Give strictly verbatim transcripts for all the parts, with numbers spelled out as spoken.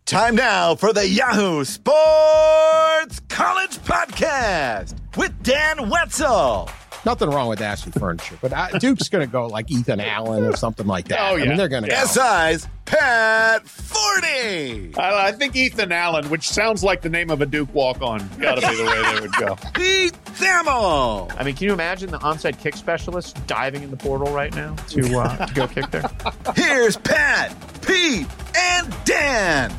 Time now for the Yahoo Sports College Podcast with Dan Wetzel. Nothing wrong with Ashley Furniture, but I, Duke's going to go like Ethan Allen or something like that. Oh, yeah. I mean, they're going to S I's Pat Forty. I, I think Ethan Allen, which sounds like the name of a Duke walk-on, got to be the way they would go. Pete Thamel. I mean, can you imagine the onside kick specialist diving in the portal right now to, uh, to go kick there? Here's Pat, Pete, and Dan.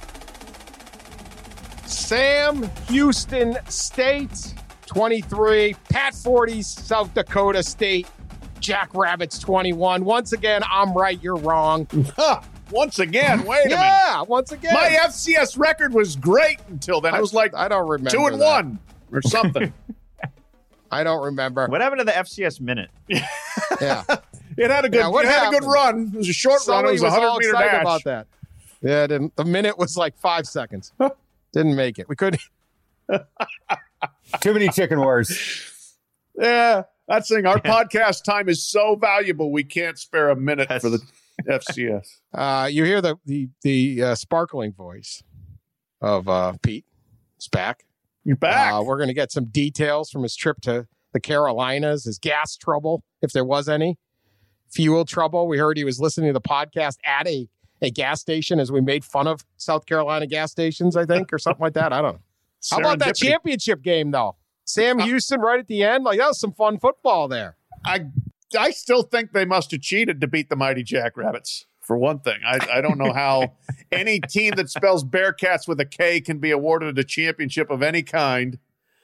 Sam Houston State, twenty-three. Pat Forty's South Dakota State. Jackrabbits, twenty-one. Once again, I'm right, you're wrong. Huh. Once again, wait a minute. Yeah, once again. My F C S record was great until then. It was like I don't remember two and that. one or something. I don't remember. What happened to the F C S minute? Yeah. It had a good, Yeah, what it had a good happened? run. It was a short Sully run. It was a was all hundred meter excited dash. about that. Yeah, it didn't, the minute was like five seconds. Didn't make it. We couldn't. Too many chicken wars. Yeah, that's the thing. Our podcast time is so valuable, we can't spare a minute That's- for the F C S. Uh, you hear the the the uh, sparkling voice of uh, Pete. It's back. You're back. Uh, we're going to get some details from his trip to the Carolinas, his gas trouble, if there was any, fuel trouble. We heard he was listening to the podcast at a, a gas station as we made fun of South Carolina gas stations, I think, or something like that. I don't know. How about that Serendipity. championship game, though? Sam Houston right at the end. Like, that was some fun football there. I I still think they must have cheated to beat the mighty Jackrabbits, for one thing. I, I don't know how any team that spells Bearcats with a K can be awarded a championship of any kind.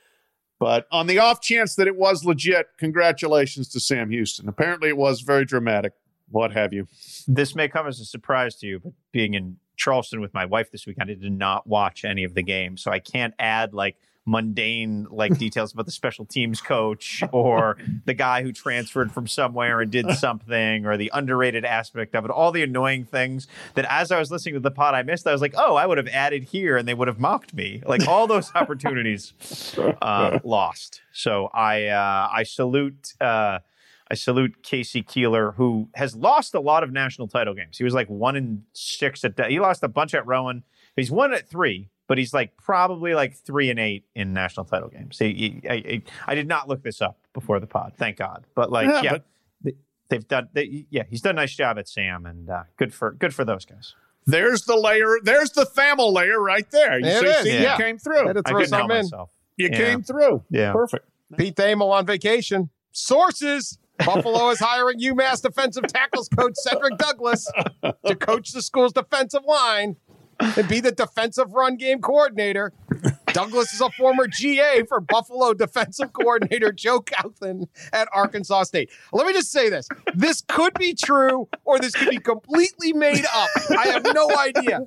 But on the off chance that it was legit, congratulations to Sam Houston. Apparently it was very dramatic, what have you. This may come as a surprise to you, but being in Charleston with my wife this weekend, I did not watch any of the games. So I can't add like mundane like details about the special teams coach or the guy who transferred from somewhere and did something or the underrated aspect of it, all the annoying things that as I was listening to the pod I missed. I was like, oh, I would have added here and they would have mocked me. Like all those opportunities uh, lost. So I uh, I salute uh, I salute Casey Keeler, who has lost a lot of national title games. He was like one in six at he lost a bunch at Rowan. He's one at three. But he's like probably like three and eight in national title games. He, he, I, I, I did not look this up before the pod, thank God. But like, Yeah, yeah, but- they, they've done. They, yeah, he's done a nice job at Sam, and uh, good for good for those guys. There's the layer. There's the Thamel layer right there. You There see, it is, see, yeah. you came through. Had to I throw couldn't help something in. myself. You Yeah. came through. Yeah. Perfect. Pete Thamel on vacation. Sources. Buffalo is hiring UMass defensive tackles coach Cedric Douglas to coach the school's defensive line and be the defensive run game coordinator. Douglas is a former G A for Buffalo defensive coordinator Joe Couthan at Arkansas State. Let me just say this. This could be true or this could be completely made up. I have no idea.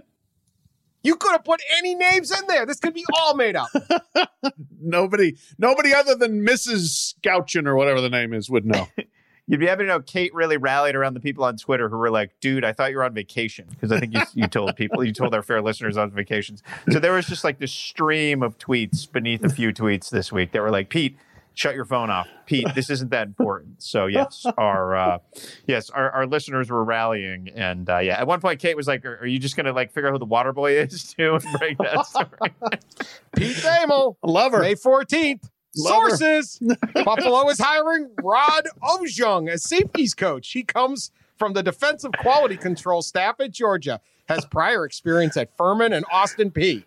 You could have put any names in there. This could be all made up. Nobody, nobody other than Missus Scouchin or whatever the name is would know. You'd be happy to know Kate really rallied around the people on Twitter who were like, dude, I thought you were on vacation. Because I think you, you told people, you told our fair listeners on vacations. So there was just like this stream of tweets beneath a few tweets this week that were like, Pete, shut your phone off. Pete, this isn't that important. So yes, our uh, yes, our, our listeners were rallying. And uh, yeah, at one point, Kate was like, are, are you just going to like figure out who the water boy is too and break that story? Pete Thamel. Love her. May fourteenth. Love her. Sources. Buffalo is hiring Rod Ojung as safeties coach. He comes from the defensive quality control staff at Georgia, has prior experience at Furman and Austin Peay.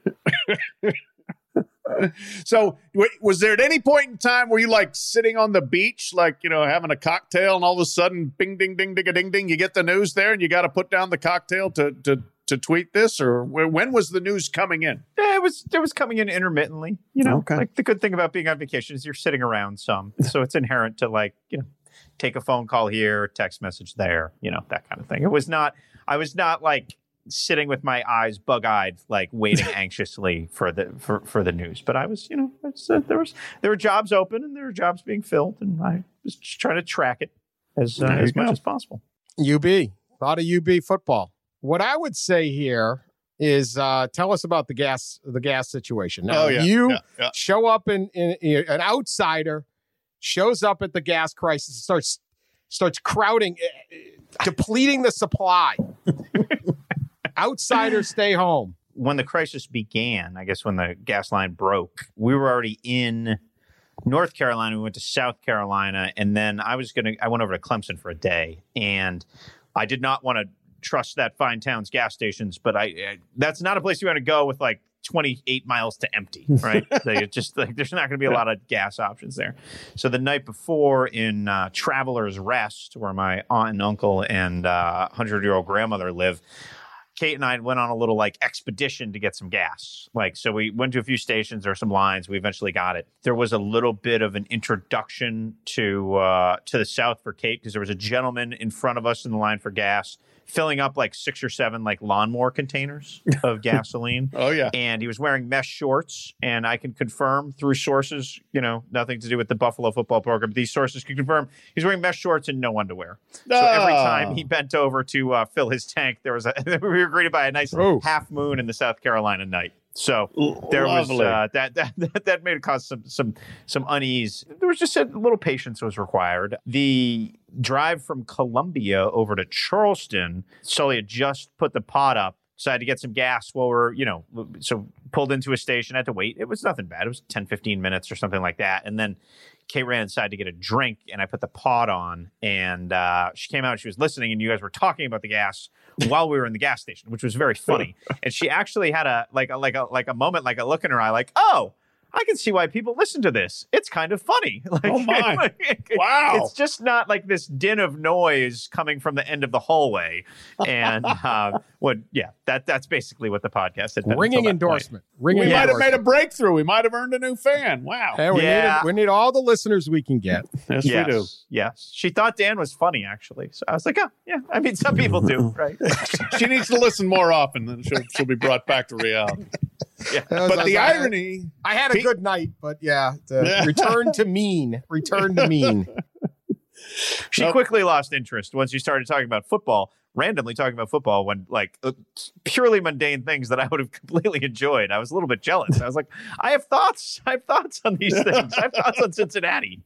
So, wait, was there at any point in time where you like sitting on the beach, like, you know, having a cocktail and all of a sudden, bing, ding, ding, ding, ding, ding, you get the news there and you got to put down the cocktail to, to, to tweet this? Or wh- when was the news coming in? Yeah, it was it was coming in intermittently. You know, Okay. like the good thing about being on vacation is you're sitting around some, so it's inherent to like you know take a phone call here, text message there, you know that kind of thing. It was not. I was not like sitting with my eyes bug-eyed, like waiting anxiously for the for, for the news. But I was, you know, it's, uh, there was there were jobs open and there were jobs being filled, and I was just trying to track it as uh, There you as much go. as possible. U B. A lot of U B football. What I would say here is uh, tell us about the gas the gas situation. Now, Oh, yeah, you yeah, yeah. show up in, in, in an outsider shows up at the gas crisis, starts starts crowding, uh, depleting the supply. Outsiders stay home. When the crisis began, I guess when the gas line broke, we were already in North Carolina. We went to South Carolina, and then I was gonna. I went over to Clemson for a day, and I did not want to trust that fine town's gas stations. But I, I that's not a place you want to go with like twenty-eight miles to empty, right? They just like there's not going to be a lot of gas options there. So the night before in uh, Travelers Rest, where my aunt and uncle and uh, hundred-year-old grandmother live, Kate and I went on a little like expedition to get some gas. Like, so we went to a few stations or some lines. We eventually got it. There was a little bit of an introduction to uh, to the South for Kate because there was a gentleman in front of us in the line for gas, filling up like six or seven like lawnmower containers of gasoline. Oh, yeah. And he was wearing mesh shorts. And I can confirm through sources, you know, nothing to do with the Buffalo football program. These sources can confirm he's wearing mesh shorts and no underwear. So every time he bent over to uh, fill his tank, there was a, we were greeted by a nice Oh. half moon in the South Carolina night. So there Lovely. was uh, that, that that that made it cause some some some unease. There was just a little patience was required. The drive from Columbia over to Charleston, Sully had just put the pot up, decided to get some gas while we're, you know, so pulled into a station, had to wait. It was nothing bad. It was ten, fifteen minutes or something like that. And then Kate ran inside to get a drink, and I put the pot on, and uh, she came out and she was listening, and you guys were talking about the gas while we were in the gas station, which was very funny. And she actually had a like a like a like a moment, like a look in her eye, like, oh, I can see why people listen to this. It's kind of funny. Like, Oh, my. like, Wow. It's just not like this din of noise coming from the end of the hallway. And uh, what? Yeah, that that's basically what the podcast had been. Ringing until that endorsement. Ringing We might have made endorsement. a breakthrough. We might have earned a new fan. Wow. Hey, we, Yeah. need, we need all the listeners we can get. Yes, Point. Yes, we do. yes. She thought Dan was funny, actually. So I was like, oh, yeah. I mean, some people do, right? She needs to listen more often, then she'll, she'll be brought back to reality. Yeah. That was- But I the was- I- irony, I had a Pete- good night, but yeah, the return to mean. Return to mean. She Nope. quickly lost interest once you started talking about football, randomly talking about football when like uh, purely mundane things that I would have completely enjoyed. I was a little bit jealous. I was like, I have thoughts. I have thoughts on these things. I have thoughts on Cincinnati.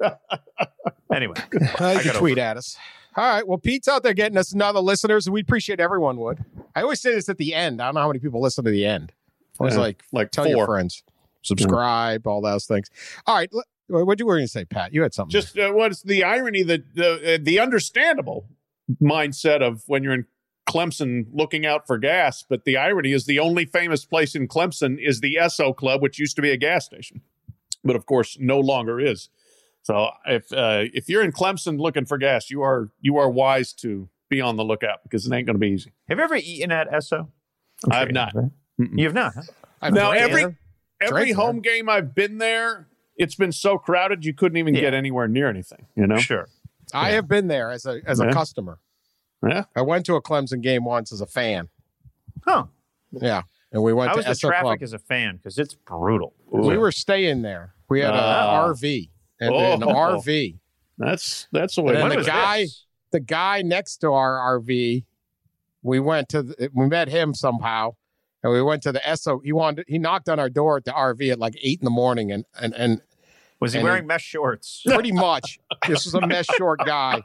Anyway, Uh, you I can got tweet at us. All right. Well, Pete's out there getting us another listeners, and we appreciate everyone would. I always say this at the end. I don't know how many people listen to the end. I was Yeah, like, like tell four. your friends, subscribe, all those things. All right. l- What you were going to say, Pat? You had something. just uh, what's the irony that the uh, the understandable mindset of when you're in Clemson looking out for gas, but the irony is the only famous place in Clemson is the Esso Club, which used to be a gas station, but of course no longer is. So if uh, if you're in Clemson looking for gas, you are you are wise to be on the lookout because it ain't going to be easy. have you ever eaten at Esso? I have not. You have not, huh? I've Now, drank every- there. Every Drank home game I've been there, it's been so crowded you couldn't even Yeah. get anywhere near anything. You know? Sure. I have been there as a as a Yeah. customer. Yeah. I went to a Clemson game once as a fan. Huh. Yeah, and we went How to was the Esso traffic Club. as a fan? Because it's brutal. We were staying there. We had an Ah. R V, and an Oh. R V. That's that's the way. And then When the was guy- this? The guy next to our R V, we went to. The, we met him somehow, and we went to the Esso. He wanted. He knocked on our door at the R V at like eight in the morning, and and and Was he and wearing it- mesh shorts? pretty much this was a mesh short guy,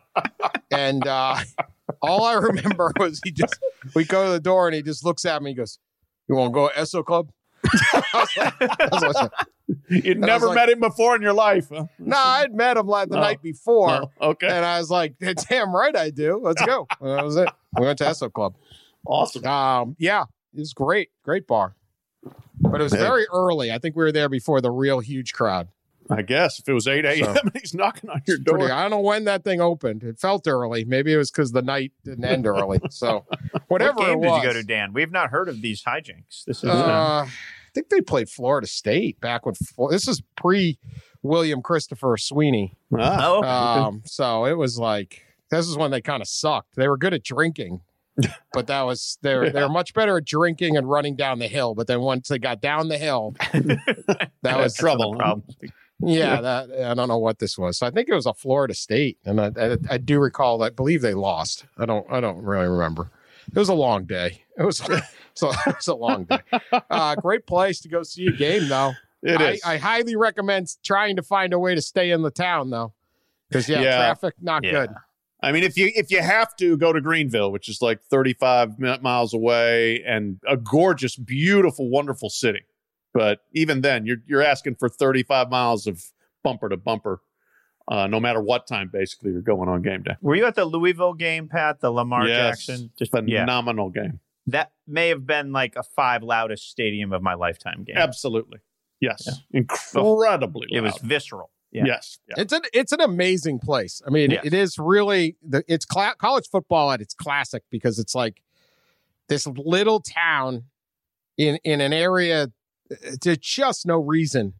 and uh, all I remember was he just. We go to the door, and he just looks at me. He goes, "You want to go to Esso Club?" I was like, I was like, You'd I never was met him before in your life. Huh? no, I'd met him like the Oh. night before. Oh, okay. And I was like, damn right I do. Let's go. And that was it. We went to Esso Club. Awesome. Um, yeah, it was great. Great bar. But it was Hey. very early. I think we were there before the real huge crowd. I guess if it was eight a.m. So- and he's knocking on your Pretty- door. I don't know when that thing opened. It felt early. Maybe it was because the night didn't end early. So whatever What game it was. did you go to, Dan? We've not heard of these hijinks. This is uh, Uh, I think they played Florida State back when this is pre William Christopher Sweeney. Ah, oh, Um, so it was like this is when they kind of sucked. They were good at drinking, but that was they're they're much better at drinking and running down the hill. But then once they got down the hill, that was trouble. problem. yeah. That I don't know what this was. So I think it was a Florida State, and I, I, I do recall. I believe they lost. I don't. I don't really remember. It was a long day. It was so it was a long day. Uh, great place to go see a game, though. It I, is. I highly recommend trying to find a way to stay in the town, though, because yeah, Yeah. traffic not Yeah. good. I mean, if you if you have to go to Greenville, which is like thirty-five miles away, and a gorgeous, beautiful, wonderful city, but even then, you're you're asking for thirty-five miles of bumper to bumper, uh, no matter what time. Basically, you're going on game day. Were you at the Louisville game, Pat? The Lamar Yes, Jackson, just phenomenal yeah. game. That may have been like a five loudest stadium of my lifetime game. Absolutely, yes, Yeah. incredibly. It loud. was visceral. Yeah. Yes, yeah. It's an it's an amazing place. I mean, Yes. it is really the it's cla- college football at its classic because it's like this little town in in an area. There's just no reason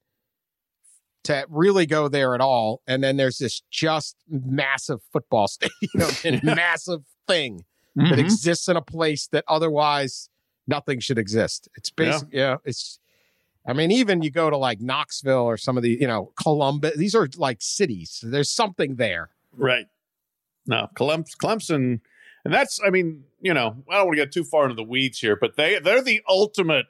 to really go there at all, and then there's this just massive football stadium and massive thing that Mm-hmm. exists in a place that otherwise nothing should exist. It's basically yeah, it's. I mean, even you go to like Knoxville or some of the, you know, Columbus, these are like cities. There's something there. Right. No, Clemson, Clemson, and that's, I mean, you know, I don't want to get too far into the weeds here, but they, they're the ultimate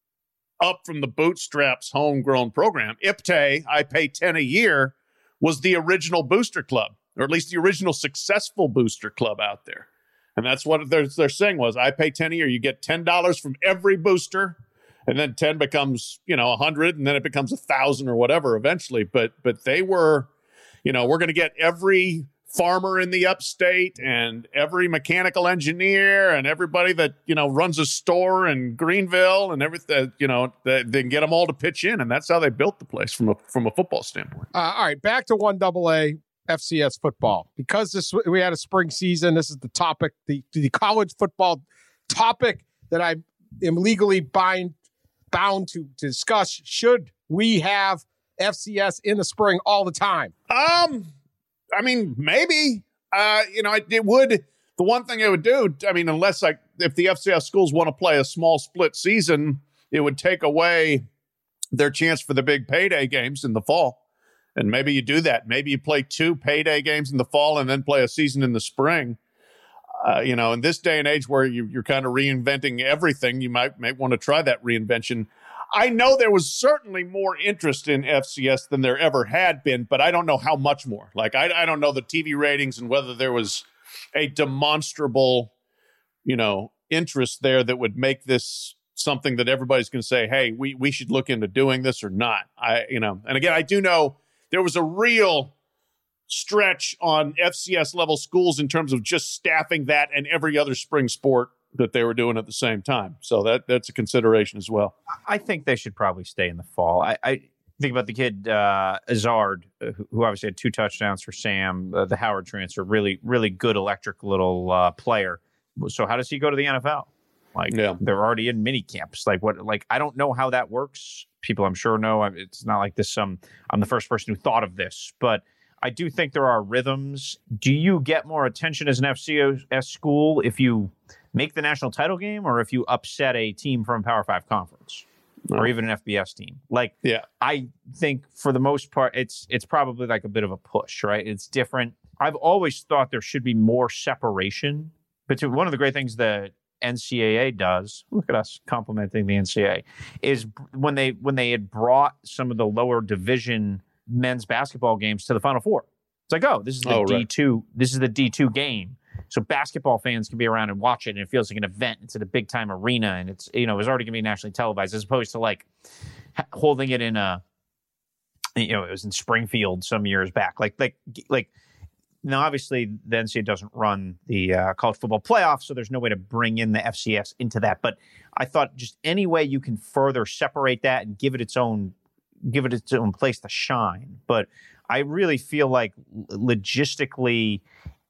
up from the bootstraps homegrown program. I P T A, I pay ten a year, was the original booster club, or at least the original successful booster club out there. And that's what they're, they're saying was, I pay ten a year. You get ten dollars from every booster. And then ten becomes, you know, a hundred, and then it becomes a thousand or whatever eventually. But but they were, you know, we're going to get every farmer in the upstate and every mechanical engineer and everybody that, you know, runs a store in Greenville and everything, you know, they, they can get them all to pitch in. And that's how they built the place from a from a football standpoint. Uh, all right, back to one double A F C S football. Because this we had a spring season, this is the topic, the, the college football topic that I am legally bind. bound to, to discuss. Should we have F C S in the spring all the time? Um, I mean, maybe. Uh, you know, it, it would. The one thing it would do, I mean, unless like if the F C S schools want to play a small split season, it would take away their chance for the big payday games in the fall. And maybe you do that. Maybe you play two payday games in the fall and then play a season in the spring. Uh, you know, in this day and age where you, you're kind of reinventing everything, you might, might want to try that reinvention. I know there was certainly more interest in F C S than there ever had been, but I don't know how much more. Like, I, I don't know the T V ratings and whether there was a demonstrable, you know, interest there that would make this something that everybody's going to say, hey, we, we should look into doing this or not. I, you know, and again, I do know there was a real stretch on F C S level schools in terms of just staffing that and every other spring sport that they were doing at the same time. So that that's a consideration as well. I think they should probably stay in the fall. I, I think about the kid, uh, Azard, uh, who, who obviously had two touchdowns for Sam, uh, the Howard transfer, really, really good electric little uh, player. So how does he go to the N F L? Like, Yeah. they're already in mini camps. Like, what? Like, I don't know how that works. People, I'm sure, know. It's not like this. Um, I'm the first person who thought of this, but I do think there are rhythms. Do you get more attention as an F C S school if you make the national title game or if you upset a team from Power Five conference No. or even an F B S team? Like, Yeah. I think for the most part, it's it's probably like a bit of a push, right? It's different. I've always thought there should be more separation between. One of the great things that N C double A does, look at us complimenting the N C double A, is when they when they had brought some of the lower division men's basketball games to the Final Four. It's like, oh, this is the Oh, right. D two. This is the D two game. So basketball fans can be around and watch it, and it feels like an event. It's at a big time arena, and it's, you know, it's already going to be nationally televised, as opposed to like ha- holding it in a, you know, it was in Springfield some years back. Like, like, like. Now, obviously, the N C double A doesn't run the uh, college football playoff, so there's no way to bring in the F C S into that. But I thought just any way you can further separate that and give it its own, give it its own place to shine. But I really feel like logistically,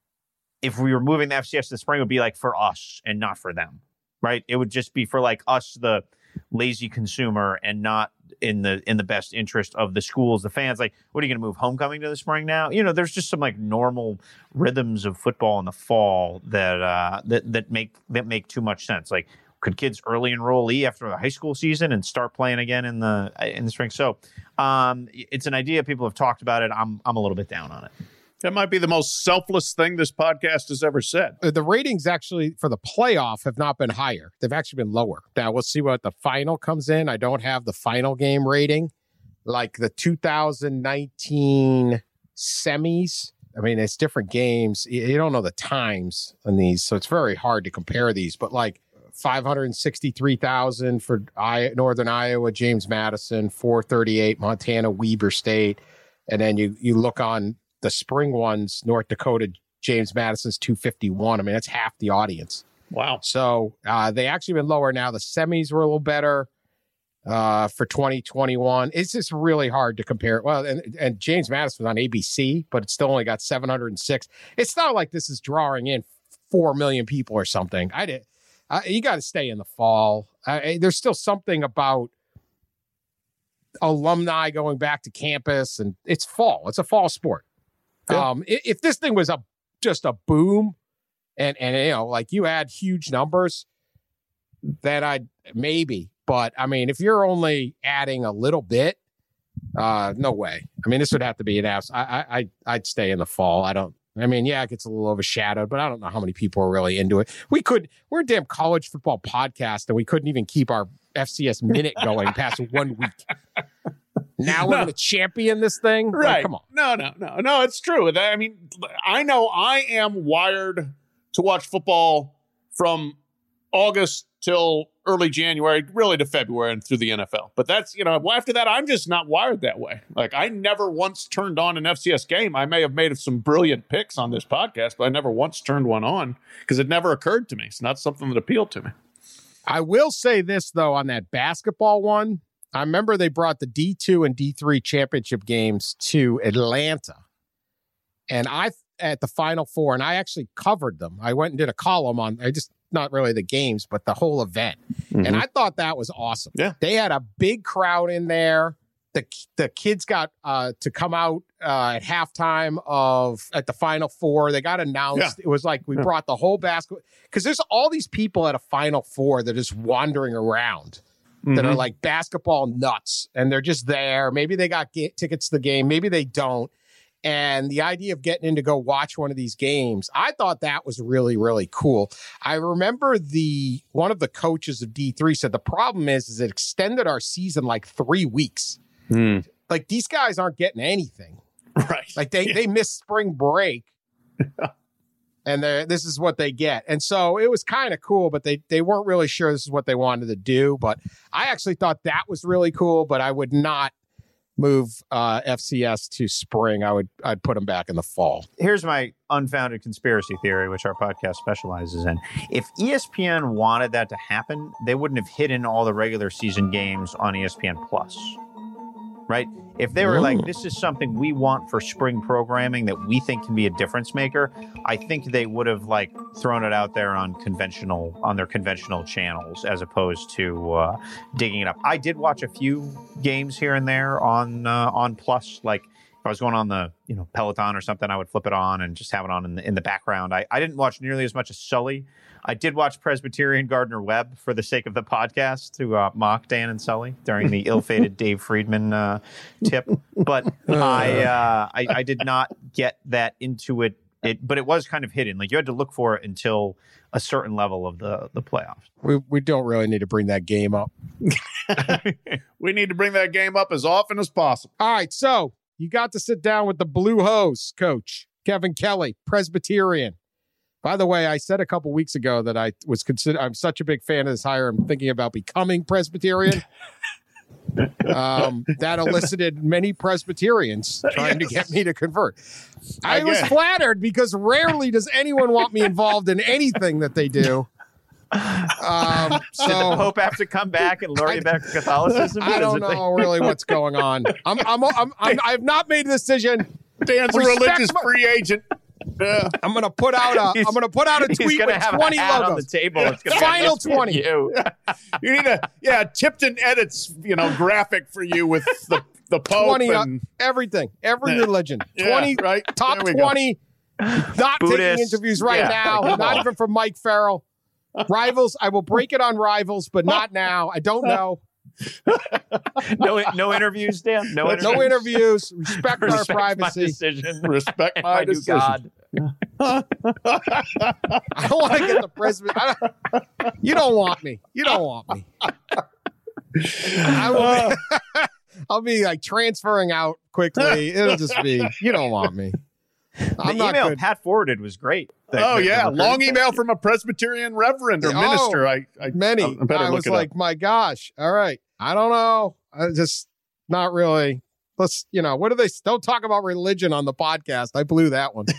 if we were moving the F C S to the spring, it would be like for us and not for them, right? It would just be for like us, the lazy consumer, and not in the in the best interest of the schools, the fans. Like, what are you going to move homecoming to the spring now? You know, there's just some like normal rhythms of football in the fall that uh, that that make that make too much sense. Like, could kids early enrollee after the high school season and start playing again in the in the spring? So, um, it's an idea. People have talked about it. I'm I'm a little bit down on it. That might be the most selfless thing this podcast has ever said. Uh, The ratings actually for the playoff have not been higher. They've actually been lower. Now we'll see what the final comes in. I don't have the final game rating. Like the two thousand nineteen semis I mean, it's different games. You, you don't know the times on these, so it's very hard to compare these. But like five hundred sixty-three thousand for I, Northern Iowa, James Madison, four thirty-eight, Montana, Weber State. And then you you look on the spring ones, North Dakota, James Madison's two fifty-one. I mean, that's half the audience. Wow. So uh, they actually been lower now. The semis were a little better uh, for twenty twenty-one. It's just really hard to compare. Well, and, and James Madison was on A B C, but it still only got seven hundred six. It's not like this is drawing in four million people or something. I did. Uh, you got to stay in the fall. Uh, there's still something about alumni going back to campus, and it's fall. It's a fall sport. Yeah. Um, if, if this thing was a just a boom, and and you know, like you add huge numbers, then I'd maybe. But I mean, if you're only adding a little bit, uh, no way. I mean, this would have to be an abs. I I I'd, I'd stay in the fall. I don't. I mean, yeah, it gets a little overshadowed, but I don't know how many people are really into it. We could. We're a damn college football podcast, and we couldn't even keep our F C S minute going past one week. Now we're No. going to champion this thing? Like, Right. come on. No, no, no, no. It's true. I mean, I know I am wired to watch football from August till early January, really to February and through the N F L. But that's, you know, after that, I'm just not wired that way. Like, I never once turned on an F C S game. I may have made some brilliant picks on this podcast, but I never once turned one on because it never occurred to me. It's not something that appealed to me. I will say this, though, on that basketball one. I remember they brought the D two and D three championship games to Atlanta. And I, at the Final Four, and I actually covered them. I went and did a column on, I just, not really the games, but the whole event. Mm-hmm. And I thought that was awesome. Yeah. They had a big crowd in there. The the kids got uh, to come out uh, at halftime of, at the Final Four. They got announced. Yeah. It was like we Yeah. brought the whole basketball, because there's all these people at a Final Four that are just wandering around. That are Mhm. like basketball nuts, and they're just there. Maybe they got get tickets to the game, maybe they don't. And the idea of getting in to go watch one of these games, I thought that was really, really cool. I remember the one of the coaches of D three said the problem is, is it extended our season like three weeks. Mm. Like these guys aren't getting anything. Right. Like they they missed spring break. And they're- this is what they get. And so it was kind of cool, but they, they weren't really sure this is what they wanted to do. But I actually thought that was really cool, but I would not move uh, F C S to spring. I would I'd put them back in the fall. Here's my unfounded conspiracy theory, which our podcast specializes in. If E S P N wanted that to happen, they wouldn't have hidden all the regular season games on E S P N Plus. Right? If they were like, this is something we want for spring programming that we think can be a difference maker, I think they would have like thrown it out there on conventional, on their conventional channels as opposed to uh, digging it up. I did watch a few games here and there on uh, on Plus. Like if I was going on the, you know, Peloton or something, I would flip it on and just have it on in the, in the background. I, I didn't watch nearly as much as Sully. I did watch Presbyterian Gardner Webb for the sake of the podcast to uh, mock Dan and Sully during the ill-fated Dave Friedman uh, tip. But I, uh, I I did not get that into it. It, but it was kind of hidden. Like you had to look for it until a certain level of the, the playoffs. We we don't really need to bring that game up. We need to bring that game up as often as possible. All right, so you got to sit down with the Blue Hose coach, Kevin Kelly, Presbyterian. By the way, I said a couple weeks ago that I was consider I'm such a big fan of this hire. I'm thinking about becoming Presbyterian. um, that elicited many Presbyterians trying Yes. to get me to convert. I, I was get it. flattered because rarely does anyone want me involved in anything that they do. Um, Did the so Pope have to come back and lure you back to Catholicism? I don't Is it- know really what's going on. I'm, I'm, I'm, I'm, I've not made a decision. Dan's a Respect religious my- free agent. Yeah. I'm gonna put out a. He's- I'm gonna put out a He's tweet gonna with have twenty a hat on the logos. table. It's gonna Final be twenty. You. You need a yeah Tipton edits you know graphic for you with the the Pope twenty, uh, and everything, every Yeah. religion. Yeah, twenty right. top There we go. twenty. Not taking Buddhists. interviews right Yeah. now. Come Not on. even from Mike Farrell. Rivals. I will break it on Rivals, but not now. I don't know. No, no interviews, Dan. No interviews. No interviews. Respect our Respect my privacy. decision. respect And my my new decision. God. I don't want to get the president. I don't, you don't want me. You don't want me. I will be, I'll be like transferring out quickly. It'll just be, you don't want me. The I'm not email good. Pat forwarded was great. The- Oh the- the yeah, recruiting long thing. email from a Presbyterian reverend or Oh, minister. I, I Many. I better I look was it like, up. my gosh. All right. I don't know. I just not really. Let's, you know, what do they don't talk about religion on the podcast? I blew that one.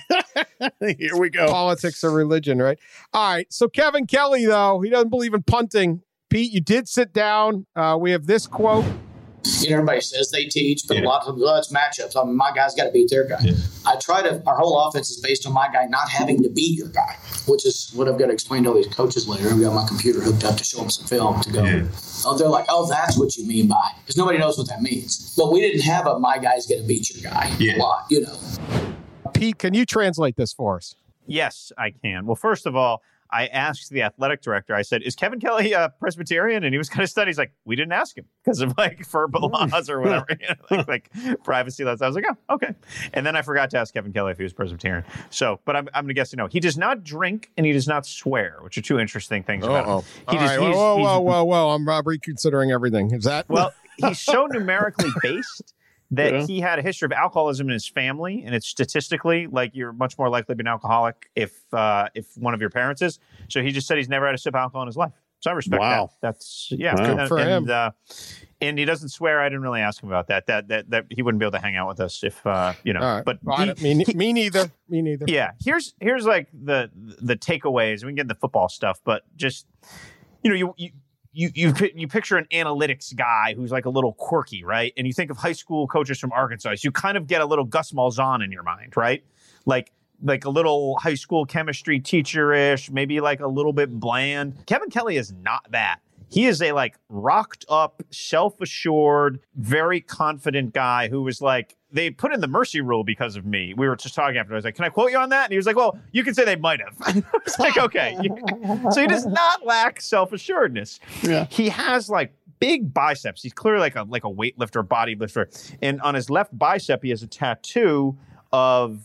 Here we go. Politics or religion, right? All right. So Kevin Kelly, though, he doesn't believe in punting. Pete, you did sit down. Uh, we have this quote. You know, everybody says they teach, but a lot of them, well, it's matchups. I mean, my guy's got to beat their guy. Yeah. I try to, our whole offense is based on my guy not having to beat your guy, which is what I've got to explain to all these coaches later. I've got my computer hooked up to show them some film to go. Yeah. Oh, they're like, oh, that's what you mean by, because nobody knows what that means. But we didn't have a my guy's going to beat your guy yeah. a lot, you know. Pete, can you translate this for us? Yes, I can. Well, first of all, I asked the athletic director, I said, is Kevin Kelly a Presbyterian? And he was kind of stunned. He's like, we didn't ask him because of like verbal laws or whatever, you know, like, like privacy laws. I was like, oh, okay. And then I forgot to ask Kevin Kelly if he was Presbyterian. So, but I'm, I'm going to guess, you know, he does not drink and he does not swear, which are two interesting things about Uh-oh. him. He All just, right. he's, Whoa, he's, whoa, whoa, whoa. I'm uh, reconsidering everything. Is that? Well, he's so numerically based that Yeah. he had a history of alcoholism in his family, and it's statistically like you're much more likely to be an alcoholic if uh, if one of your parents is. So he just said he's never had a sip of alcohol in his life. So I respect Wow. that. That's yeah, Wow. Good and, for and, him. Uh, and he doesn't swear. I didn't really ask him about that. That that that he wouldn't be able to hang out with us if uh, you know. All right. But Well, he- I don't- me, me neither. Me neither. yeah, here's here's like the the takeaways. We can get into football stuff, but just you know, you you you you pi- you picture an analytics guy who's like a little quirky, right? And you think of high school coaches from Arkansas, so you kind of get a little Gus Malzahn in your mind, right? Like like a little high school chemistry teacher-ish, maybe like a little bit bland. Kevin Kelly is not that. He is a like rocked up, self-assured, very confident guy who was like, they put in the mercy rule because of me. We were just talking after. I was like, can I quote you on that? And he was like, well, you can say they might have. I was like, okay. So he does not lack self-assuredness. Yeah. He has like big biceps. He's clearly like a like a weightlifter, bodylifter. And on his left bicep, he has a tattoo of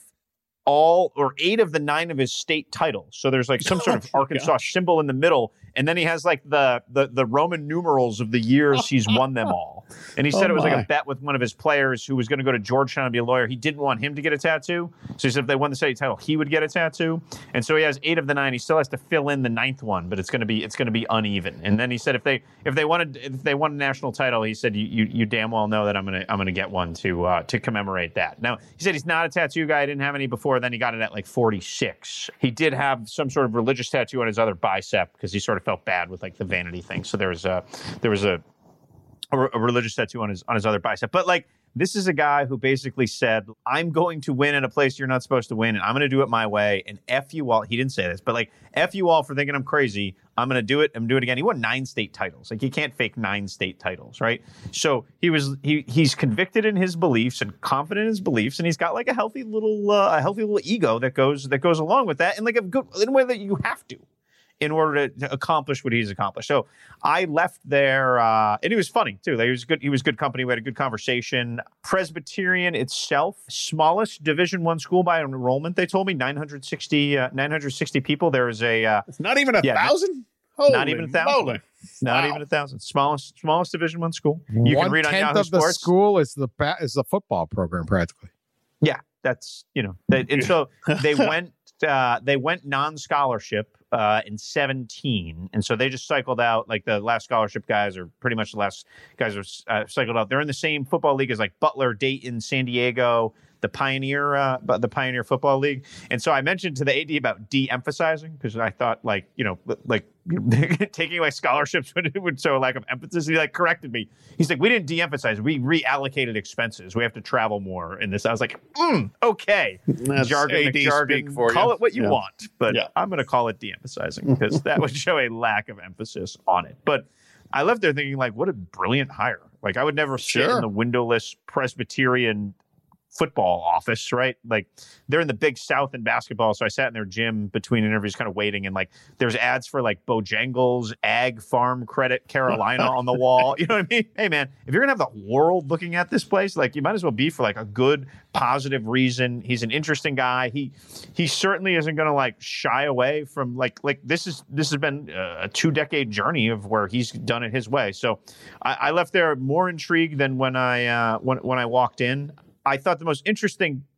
all or eight of the nine of his state titles. So there's like some sort of Arkansas symbol in the middle. And then he has like the the the Roman numerals of the years he's won them all. And he said Oh it was like my. a bet with one of his players who was going to go to Georgetown and be a lawyer. He didn't want him to get a tattoo. So he said if they won the state title, he would get a tattoo. And so he has eight of the nine. He still has to fill in the ninth one, but it's going to be it's going to be uneven. And then he said if they if they wanted if they won a national title, he said you you, you damn well know that I'm gonna I'm gonna get one to uh, to commemorate that. Now he said he's not a tattoo guy. I didn't have any before. Then he got it at like forty-six. He did have some sort of religious tattoo on his other bicep because he sort of felt bad with like the vanity thing. So there was a there was a a, a religious tattoo on his on his other bicep. But like this is a guy who basically said, I'm going to win in a place you're not supposed to win, and I'm going to do it my way. And F you all. He didn't say this, but like F you all for thinking I'm crazy. I'm going to do it. I'm doing it again. He won nine state titles. Like you can't fake nine state titles, right? So he was he he's convicted in his beliefs and confident in his beliefs, and he's got like a healthy little uh, a healthy little ego that goes that goes along with that, and like a good in a way that you have to. In order to, to accomplish what he's accomplished. So I left there, uh, and he was funny too. Like, he was good. He was good company. We had a good conversation. Presbyterian itself, smallest Division One school by enrollment. They told me nine hundred sixty, uh, nine hundred sixty people. There is a uh, It's not even a Yeah, thousand? not even a thousand. Moly. not Wow. even a thousand. Smallest Smallest Division One school. You One can read on tenth Yahoo of the Sports. school is the ba- is the football program practically. Yeah, that's you know, they, and so they went. Uh, they went non-scholarship uh, in seventeen, and so they just cycled out. Like the last scholarship guys are pretty much the last guys are uh, cycled out. They're in the same football league as like Butler, Dayton, San Diego, the Pioneer, uh, the Pioneer Football League. And so I mentioned to the A D about de-emphasizing because I thought like you know like taking away scholarships would, would show a lack of emphasis. And he like corrected me. He's like, we didn't de-emphasize, we reallocated expenses. We have to travel more in this. I was like, mm, okay, That's jargon, A D jargon. speak for Call you. it what you Yeah. want, but Yeah. I'm going to call it de-emphasizing because that would show a lack of emphasis on it. But I left there thinking like, what a brilliant hire. Like I would never sit Sure. in the windowless Presbyterian football office, right? Like they're in the Big South in basketball. So I sat in their gym between interviews kind of waiting, and like there's ads for like Bojangles, Ag Farm Credit Carolina on the wall. You know what I mean? Hey man, if you're gonna have the world looking at this place, like you might as well be for like a good, positive reason. He's an interesting guy. He he certainly isn't gonna like shy away from like like this is this has been a two decade journey of where he's done it his way. So I, I left there more intrigued than when I uh when when I walked in. I thought the most interesting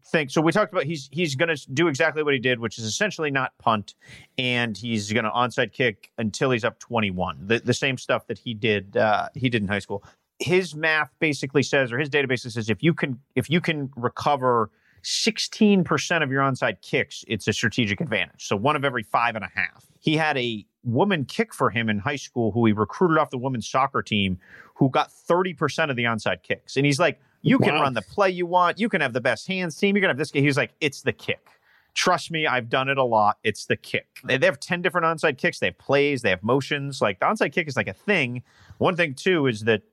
think so. We talked about he's he's going to do exactly what he did, which is essentially not punt, and he's going to onside kick until he's up twenty-one. The the same stuff that he did uh, he did in high school. His math basically says, or his database says, if you can if you can recover sixteen percent of your onside kicks, it's a strategic advantage. So one of every five and a half. He had a woman kick for him in high school who he recruited off the women's soccer team who got thirty percent of the onside kicks. And he's like, you can wow. run the play you want. You can have the best hands team. You're going to have this guy. He's like, it's the kick. Trust me, I've done it a lot. It's the kick. They, they have ten different onside kicks. They have plays. They have motions. Like the onside kick is like a thing. One thing, too, is that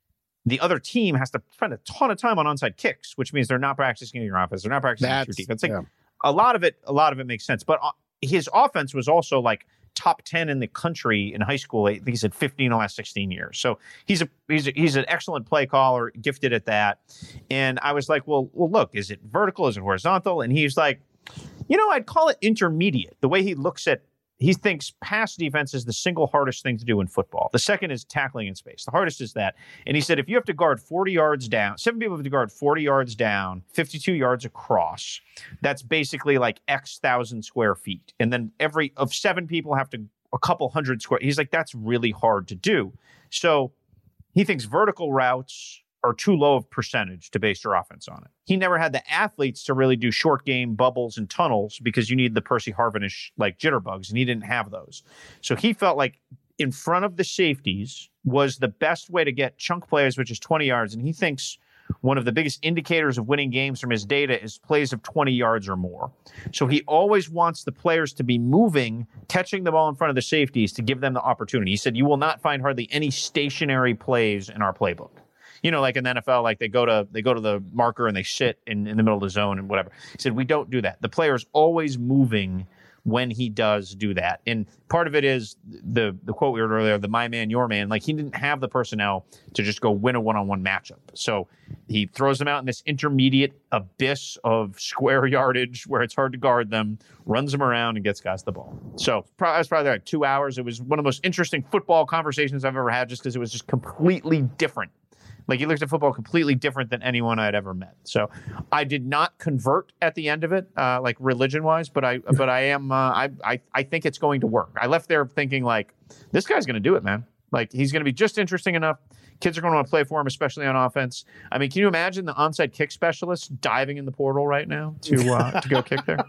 the other team has to spend a ton of time on onside kicks, which means they're not practicing your offense. They're not practicing your defense. Like, yeah. A lot of it, a lot of it makes sense. But his offense was also like top ten in the country in high school. I think he's had fifteen in the last sixteen years. So he's a he's a, he's an excellent play caller, gifted at that. And I was like, well, well, look, is it vertical? Is it horizontal? And he's like, you know, I'd call it intermediate. The way he looks at, he thinks pass defense is the single hardest thing to do in football. The second is tackling in space. The hardest is that. And he said, if you have to guard forty yards down, seven people have to guard forty yards down, fifty-two yards across, that's basically like X thousand square feet. And then every of seven people have to a couple hundred square. He's like, that's really hard to do. So he thinks vertical routes are too low of percentage to base your offense on it. He never had the athletes to really do short game bubbles and tunnels because you need the Percy Harvinish like jitterbugs, and he didn't have those. So he felt like in front of the safeties was the best way to get chunk plays, which is twenty yards. And he thinks one of the biggest indicators of winning games from his data is plays of twenty yards or more. So he always wants the players to be moving, catching the ball in front of the safeties to give them the opportunity. He said, you will not find hardly any stationary plays in our playbook. You know, like in the N F L, like they go to they go to the marker and they sit in, in the middle of the zone and whatever. He said, we don't do that. The player's always moving when he does do that. And part of it is the the quote we heard earlier, the my man, your man. Like he didn't have the personnel to just go win a one-on-one matchup. So he throws them out in this intermediate abyss of square yardage where it's hard to guard them, runs them around and gets guys the ball. So I was probably like two hours. It was one of the most interesting football conversations I've ever had just because it was just completely different. Like, he looked at football completely different than anyone I'd ever met. So I did not convert at the end of it, uh, like religion-wise, but I but I am, uh, I, I I think it's going to work. I left there thinking, like, this guy's going to do it, man. Like, he's going to be just interesting enough. Kids are going to want to play for him, especially on offense. I mean, can you imagine the onside kick specialist diving in the portal right now to uh, to go kick there?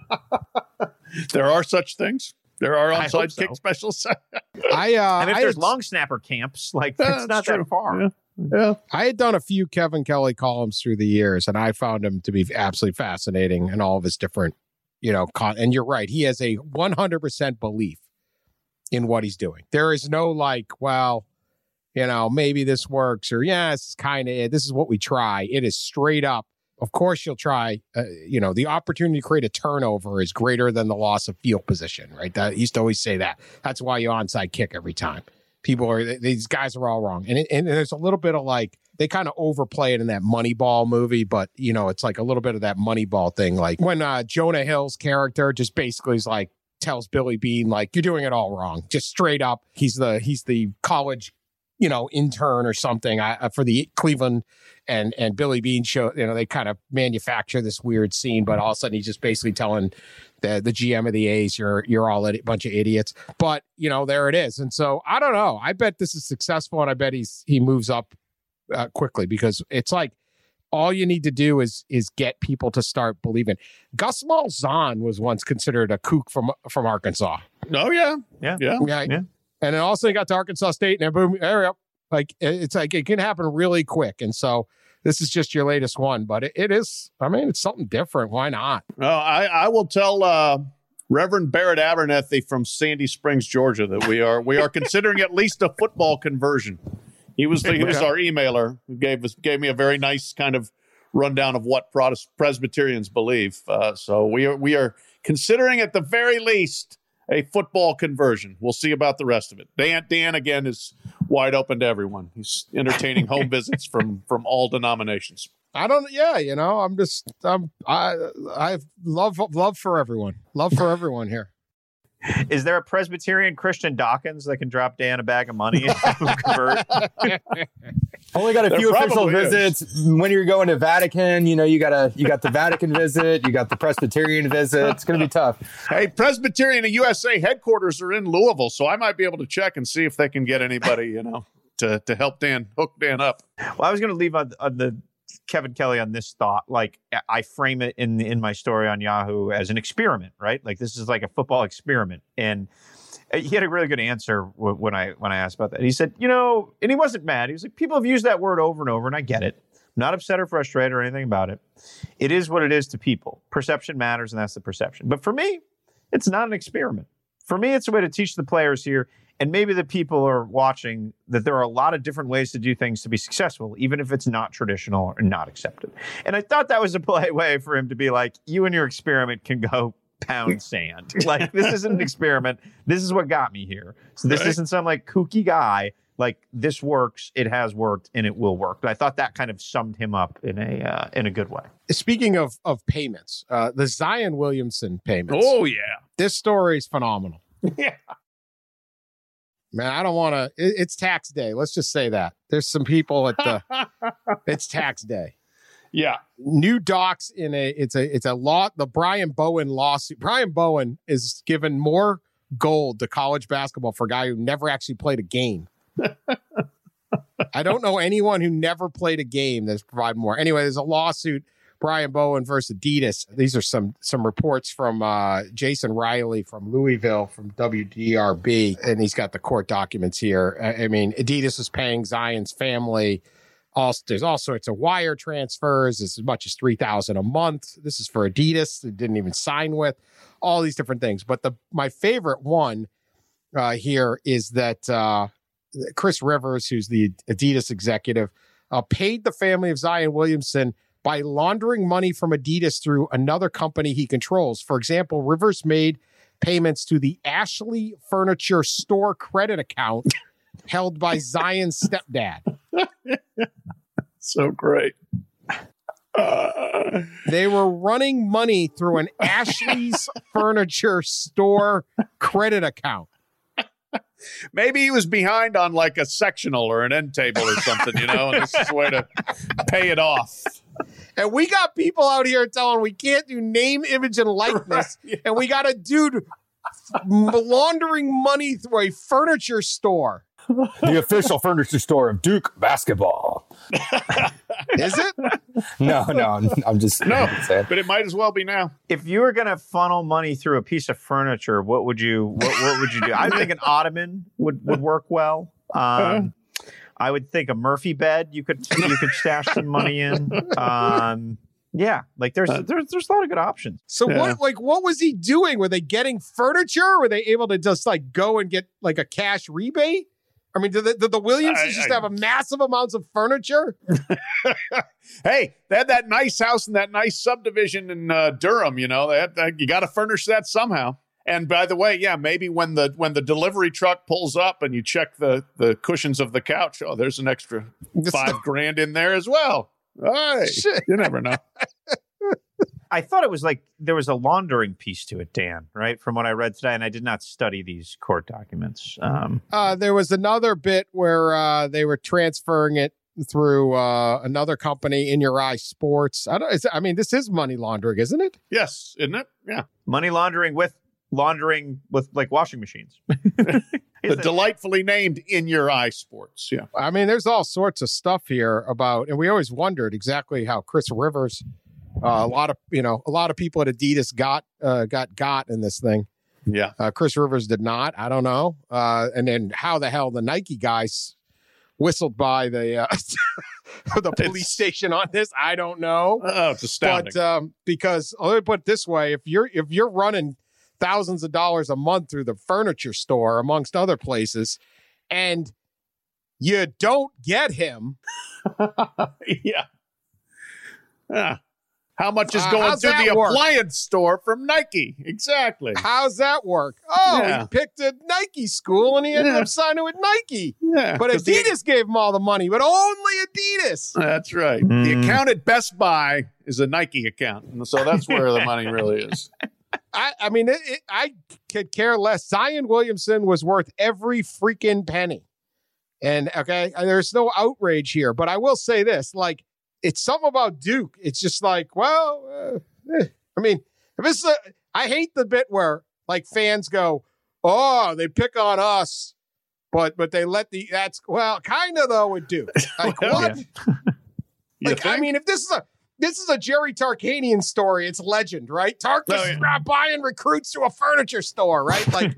There are such things. There are onside so. kick specialists. I, uh, and if I there's had, long snapper camps, like, yeah, it's not true. that far. Yeah. Yeah, I had done a few Kevin Kelly columns through the years, and I found him to be absolutely fascinating in all of his different, you know, con- and you're right. He has a one hundred percent belief in what he's doing. There is no like, well, you know, maybe this works, or yeah, this is kind of, this is what we try. It is straight up. Of course, you'll try, uh, you know, the opportunity to create a turnover is greater than the loss of field position, right? That, he used to always say that. That's why you onside kick every time. People are, these guys are all wrong. And, it, and there's a little bit of like, they kind of overplay it in that Moneyball movie, but, you know, it's like a little bit of that Moneyball thing. Like when uh, Jonah Hill's character just basically is like, tells Billy Beane, like, you're doing it all wrong. Just straight up. He's the, he's the college, you know, intern or something uh, for the Cleveland, and, and Billy Beane show, you know, they kind of manufacture this weird scene, but all of a sudden he's just basically telling the the G M of the A's, you're you're all a bunch of idiots. But, you know, there it is. And so I don't know. I bet this is successful, and I bet he's he moves up uh, quickly, because it's like all you need to do is is get people to start believing. Gus Malzahn was once considered a kook from from Arkansas. Oh yeah, yeah, yeah, yeah. yeah. And then also he got to Arkansas State, and boom, there we go. Like, it's like it can happen really quick. And so this is just your latest one, but it, it is, I mean, it's something different. Why not? Well, I, I will tell uh, Reverend Barrett Abernethy from Sandy Springs, Georgia, that we are we are considering at least a football conversion. He was the, he was our emailer who gave us gave me a very nice kind of rundown of what Protest- Presbyterians believe. Uh, so we are we are considering at the very least a football conversion. We'll see about the rest of it. Dan, Dan again, is wide open to everyone. He's entertaining home visits from from all denominations. I don't, yeah, you know, I'm just, I'm, I, I love, love for everyone. Love for everyone here. Is there a Presbyterian Christian Dawkins that can drop Dan a bag of money and have him convert? Only got a There few official probably is. visits. When you're going to Vatican, you know, you got a you got the Vatican visit, you got the Presbyterian visit. It's going to be tough. Hey, Presbyterian and U S A headquarters are in Louisville, so I might be able to check and see if they can get anybody, you know, to, to help Dan, hook Dan up. Well, I was going to leave on, on the Kevin Kelly on this thought. Like, I frame it in in my story on Yahoo as an experiment, right? Like, this is like a football experiment. And he had a really good answer when I when I asked about that. He said, you know, and he wasn't mad. He was like, people have used that word over and over, and I get it. I'm not upset or frustrated or anything about it. It is what it is to people. Perception matters, and that's the perception. But for me, it's not an experiment. For me, it's a way to teach the players here, and maybe the people are watching, that there are a lot of different ways to do things to be successful, even if it's not traditional or not accepted. And I thought that was a polite way for him to be like, you and your experiment can go pound sand. Like, this isn't an experiment. This is what got me here. So this Right. isn't some like kooky guy. Like, this works, it has worked, and it will work. But I thought that kind of summed him up in a uh, in a good way. Speaking of of payments, uh, the Zion Williamson payments. Oh, yeah. This story is phenomenal. Yeah. Man, I don't want to. It, it's tax day. Let's just say that. There's some people at the. It's tax day. Yeah. New docs in a. It's a. It's a law. The Brian Bowen lawsuit. Brian Bowen is given more gold to college basketball for a guy who never actually played a game. I don't know anyone who never played a game that's provided more. Anyway, there's a lawsuit. Brian Bowen versus Adidas. These are some some reports from uh, Jason Riley from Louisville from W D R B, and he's got the court documents here. I, I mean, Adidas is paying Zion's family. Also, there's all sorts of wire transfers, as much as three thousand a month. This is for Adidas. They didn't even sign with all these different things. But the my favorite one uh, here is that uh, Chris Rivers, who's the Adidas executive, uh, paid the family of Zion Williamson by laundering money from Adidas through another company he controls. For example, Rivers made payments to the Ashley Furniture Store credit account held by Zion's stepdad. So great. Uh, They were running money through an Ashley's Furniture Store credit account. maybe he was behind on like a sectional or an end table or something, you know, and this is a way to pay it off. And we got people out here telling we can't do name, image, and likeness. Right. And we got a dude laundering money through a furniture store. The official furniture store of Duke basketball. Is it? No, no, I'm just No, saying. but it might as well be now. If you were going to funnel money through a piece of furniture, what would you what, what would you do? I think an ottoman would, would work well. Um, I would think a Murphy bed you could you could stash some money in. Um, yeah, like there's there's there's a lot of good options. So Yeah. what like what was he doing? Were they getting furniture? Were they able to just like go and get like a cash rebate? I mean, did the, did the Williamsons I- just I- have a massive amounts of furniture? Hey, they had that nice house in that nice subdivision in uh, Durham. You know, they had, that, you got to furnish that somehow. And by the way, yeah, maybe when the when the delivery truck pulls up and you check the the cushions of the couch, oh, there's an extra five grand in there as well. Hey, Shit. you never know. I thought it was like there was a laundering piece to it, Dan, right? From what I read today, and I did not study these court documents. Um, Uh, there was another bit where uh, they were transferring it through uh, another company, In Your Eye Sports. I don't. Is, I mean, this is money laundering, isn't it? Yes, isn't it? Yeah. money laundering with laundering with like washing machines. The Is it- delightfully named In Your Eye Sports. Yeah. I mean, there's all sorts of stuff here about, and we always wondered exactly how Chris Rivers, uh, a lot of you know, a lot of people at Adidas got uh, got got in this thing. Yeah. Uh, Chris Rivers did not. I don't know. Uh, and then how the hell the Nike guys whistled by the uh, the police It's- station on this? I don't know. Oh, it's astounding. But um, because let me put it this way: if you're if you're running thousands of dollars a month through the furniture store, amongst other places, and you don't get him, yeah. Yeah. How much is Uh, going how's to that the work? appliance store from Nike? Exactly. how's that work? Oh, Yeah. he picked a Nike school and he ended Yeah. up signing with Nike. Yeah. But 'cause the- Adidas gave him all the money, but only Adidas. that's right. The Mm. account at Best Buy is a Nike account. And so that's where the money really is. I, I mean, it, it, I could care less. Zion Williamson was worth every freaking penny. And, okay, there's no outrage here. But I will say this, like, it's something about Duke. It's just like, well, uh, eh. I mean, if it's a, I hate the bit where, like, fans go, oh, they pick on us, but but they let the, that's, well, kind of, though, with Duke. Like, what? Yeah. Like, I mean, if this is a, This is a Jerry Tarkanian story. It's legend, right? Tarkus Oh, yeah. not buying recruits to a furniture store, right? Like,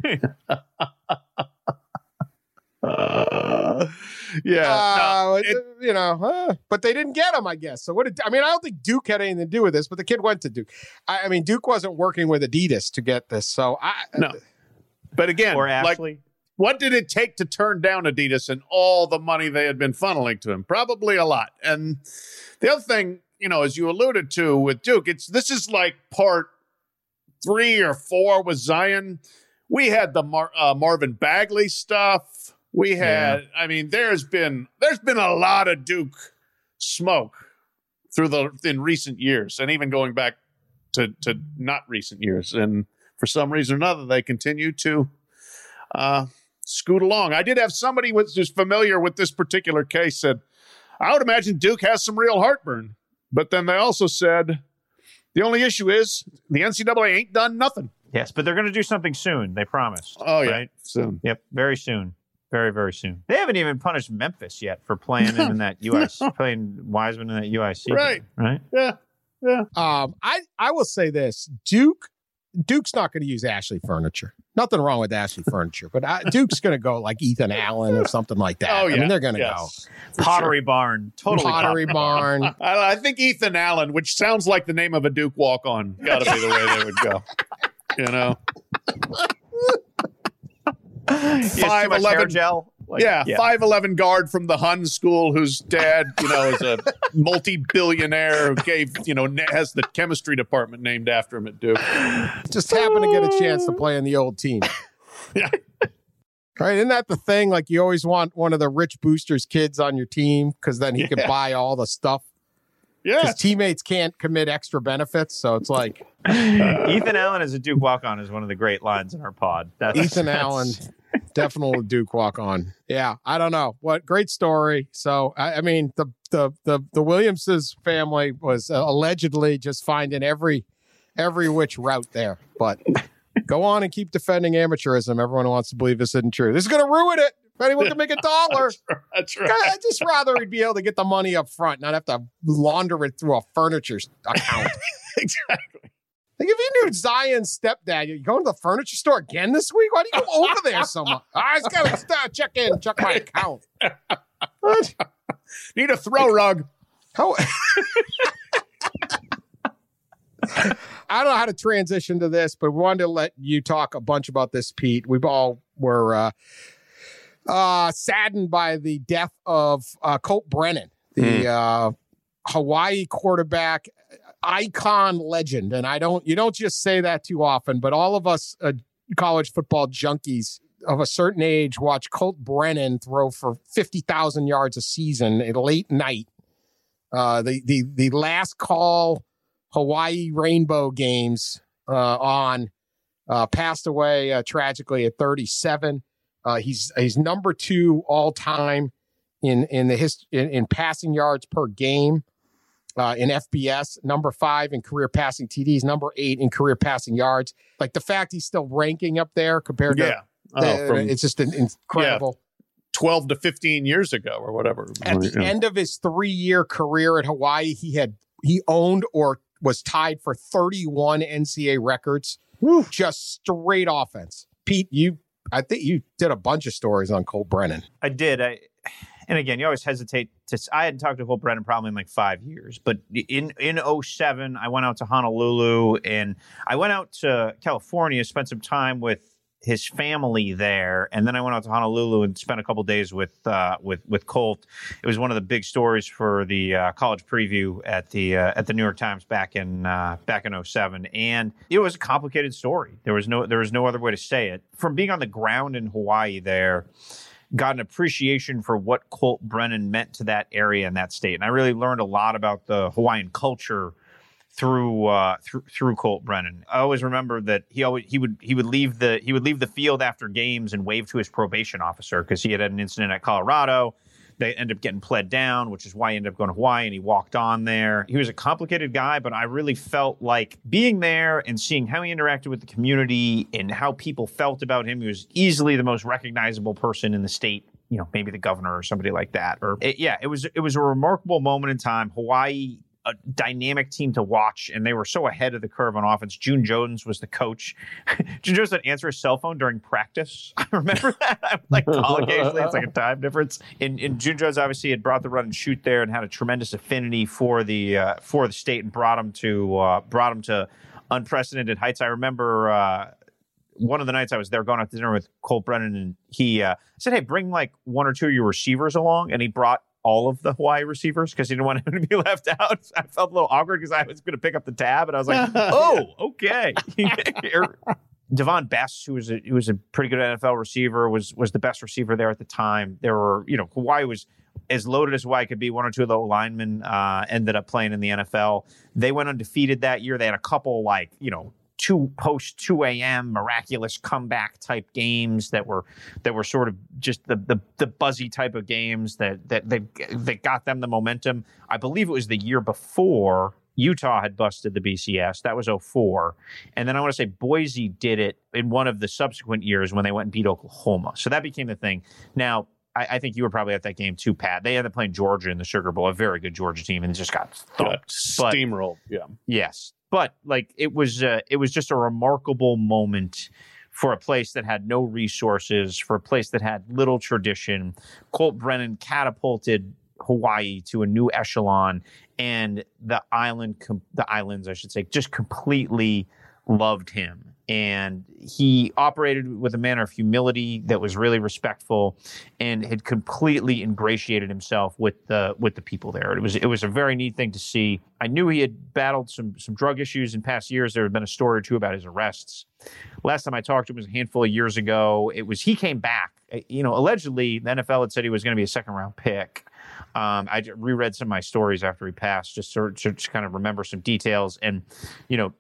uh, yeah, uh, no, it- it- you know, uh, but they didn't get him, I guess. So what did, I mean, I don't think Duke had anything to do with this, but the kid went to Duke. I, I mean, Duke wasn't working with Adidas to get this. So I, no. But again, Or like, Ashley. what did it take to turn down Adidas and all the money they had been funneling to him? Probably a lot. And the other thing, you know, as you alluded to with Duke, it's this is like part three or four with Zion. We had the Mar- uh, Marvin Bagley stuff. We had, I mean, there's been there's been a lot of Duke smoke through the in recent years, and even going back to to not recent years. And for some reason or another, they continue to uh, scoot along. I did have somebody who's just familiar with this particular case said, I would imagine Duke has some real heartburn. But then they also said the only issue is the N C double A ain't done nothing. Yes, but they're going to do something soon. They promised. Oh, yeah. Right? Soon. Yep, very soon. Very, very soon. They haven't even punished Memphis yet for playing him in that U I C, playing Wiseman in that U I C. Right. Game, right? Yeah. Yeah. um, I, I will say this, Duke, Duke's not going to use Ashley furniture. Nothing wrong with Ashley furniture, but I, Duke's going to go like Ethan Allen or something like that. Oh, yeah. I mean, they're going to Yes. For Pottery sure. Barn. go Totally. Pottery Barn. I, I think Ethan Allen, which sounds like the name of a Duke walk-on, got to be the way they would go. You know? Five eleven eleven gel. Like, yeah, five eleven guard from the Hun school whose dad, you know, is a multi-billionaire who gave, you know, na- has the chemistry department named after him at Duke. Just happened to get a chance to play in the old team. Yeah. Right? Isn't that the thing? Like, you always want one of the rich boosters' kids on your team because then he can Yeah. buy all the stuff. Yeah. His teammates can't commit extra benefits. So it's like Ethan Allen as a Duke walk-on is one of the great lines in our pod. That's, Ethan that's- Allen, definitely Duke walk on. Yeah, I don't know. What great story. So I, I mean, the the the the Williamses family was uh, allegedly just finding every every which route there. But go on and keep defending amateurism. Everyone wants to believe this isn't true. This is going to ruin it. If anyone can make a dollar, That's right. I'd just rather he'd be able to get the money up front, not have to launder it through a furniture account. Exactly. Like, if you knew Zion's stepdad, you going to the furniture store again this week? Why do you go over there so much? I just got to check in, check my account. What? Need a throw rug. How? I don't know how to transition to this, but we wanted to let you talk a bunch about this, Pete. We all were uh, uh, saddened by the death of uh, Colt Brennan, the uh, Hawaii quarterback, icon legend. And I don't, you don't just say that too often, but all of us uh, college football junkies of a certain age watch Colt Brennan throw for fifty thousand yards a season at late night. Uh, the, the, the last call Hawaii Rainbow games uh, on uh, passed away uh, tragically at thirty-seven. Uh, he's, he's number two all time in, in the hist- in, in passing yards per game. Uh, in F B S, number five in career passing T Ds, number eight in career passing yards. Like, the fact he's still ranking up there compared to, Yeah. Oh, the- from it's just an, incredible. twelve to fifteen years ago or whatever. At the Yeah. end of his three-year career at Hawaii, he had he owned or was tied for thirty-one N C A A records. Just straight offense. Pete, you, I think you did a bunch of stories on Colt Brennan. I did. I, and again, you always hesitate to. I hadn't talked to Colt Brennan probably in like five years, but in in oh seven, I went out to Honolulu and I went out to California, spent some time with his family there, and then I went out to Honolulu and spent a couple days with uh, with with Colt. It was one of the big stories for the uh, college preview at the uh, at the New York Times back in uh, back in oh seven, and it was a complicated story. There was no there was no other way to say it. From being on the ground in Hawaii there, got an appreciation for what Colt Brennan meant to that area and that state, and I really learned a lot about the Hawaiian culture through uh, through through Colt Brennan. I always remember that he always he would he would leave the he would leave the field after games and wave to his probation officer because he had had an incident at Colorado. They ended up getting pled down, which is why he ended up going to Hawaii, and he walked on there. He was a complicated guy, but I really felt like being there and seeing how he interacted with the community and how people felt about him. He was easily the most recognizable person in the state, you know, maybe the governor or somebody like that. Or it, yeah, it was it was a remarkable moment in time. Hawaii, a dynamic team to watch, and they were so ahead of the curve on offense. June Jones was the coach. June Jones would answer his cell phone during practice. I remember that. I'm like, call occasionally. It's like a time difference. And, and June Jones obviously had brought the run and shoot there and had a tremendous affinity for the uh, for the state and brought him to uh, brought him to unprecedented heights. I remember uh, one of the nights I was there going out to dinner with Colt Brennan, and he uh, said, "Hey, bring like one or two of your receivers along," and he brought all of the Hawaii receivers because he didn't want him to be left out. I felt a little awkward because I was going to pick up the tab, and I was like, "Oh, okay." Devon Best, who was a who was a pretty good N F L receiver, was was the best receiver there at the time. There were, you know, Hawaii was as loaded as Hawaii could be. One or two of the linemen uh, ended up playing in the N F L. They went undefeated that year. They had a couple like, you know, two post two a.m. miraculous comeback type games that were that were sort of just the the, the buzzy type of games that that that that got them the momentum. I believe it was the year before Utah had busted the B C S. That was oh four. And then I want to say Boise did it in one of the subsequent years when they went and beat Oklahoma. So that became the thing. Now, I, I think you were probably at that game too, Pat. They ended up playing Georgia in the Sugar Bowl, a very good Georgia team, and just got thumped. Steamrolled, yeah. Yes. But like it was uh, it was just a remarkable moment for a place that had no resources, for a place that had little tradition. Colt Brennan catapulted Hawaii to a new echelon, and the island, com- the islands, I should say, just completely loved him. And he operated with a manner of humility that was really respectful, and had completely ingratiated himself with the with the people there. It was it was a very neat thing to see. I knew he had battled some some drug issues in past years. There had been a story or two about his arrests. Last time I talked to him was a handful of years ago. It was he came back. You know, allegedly the N F L had said he was going to be a second round pick. Um, I reread some of my stories after he passed, just to, to, to kind of remember some details. And you know,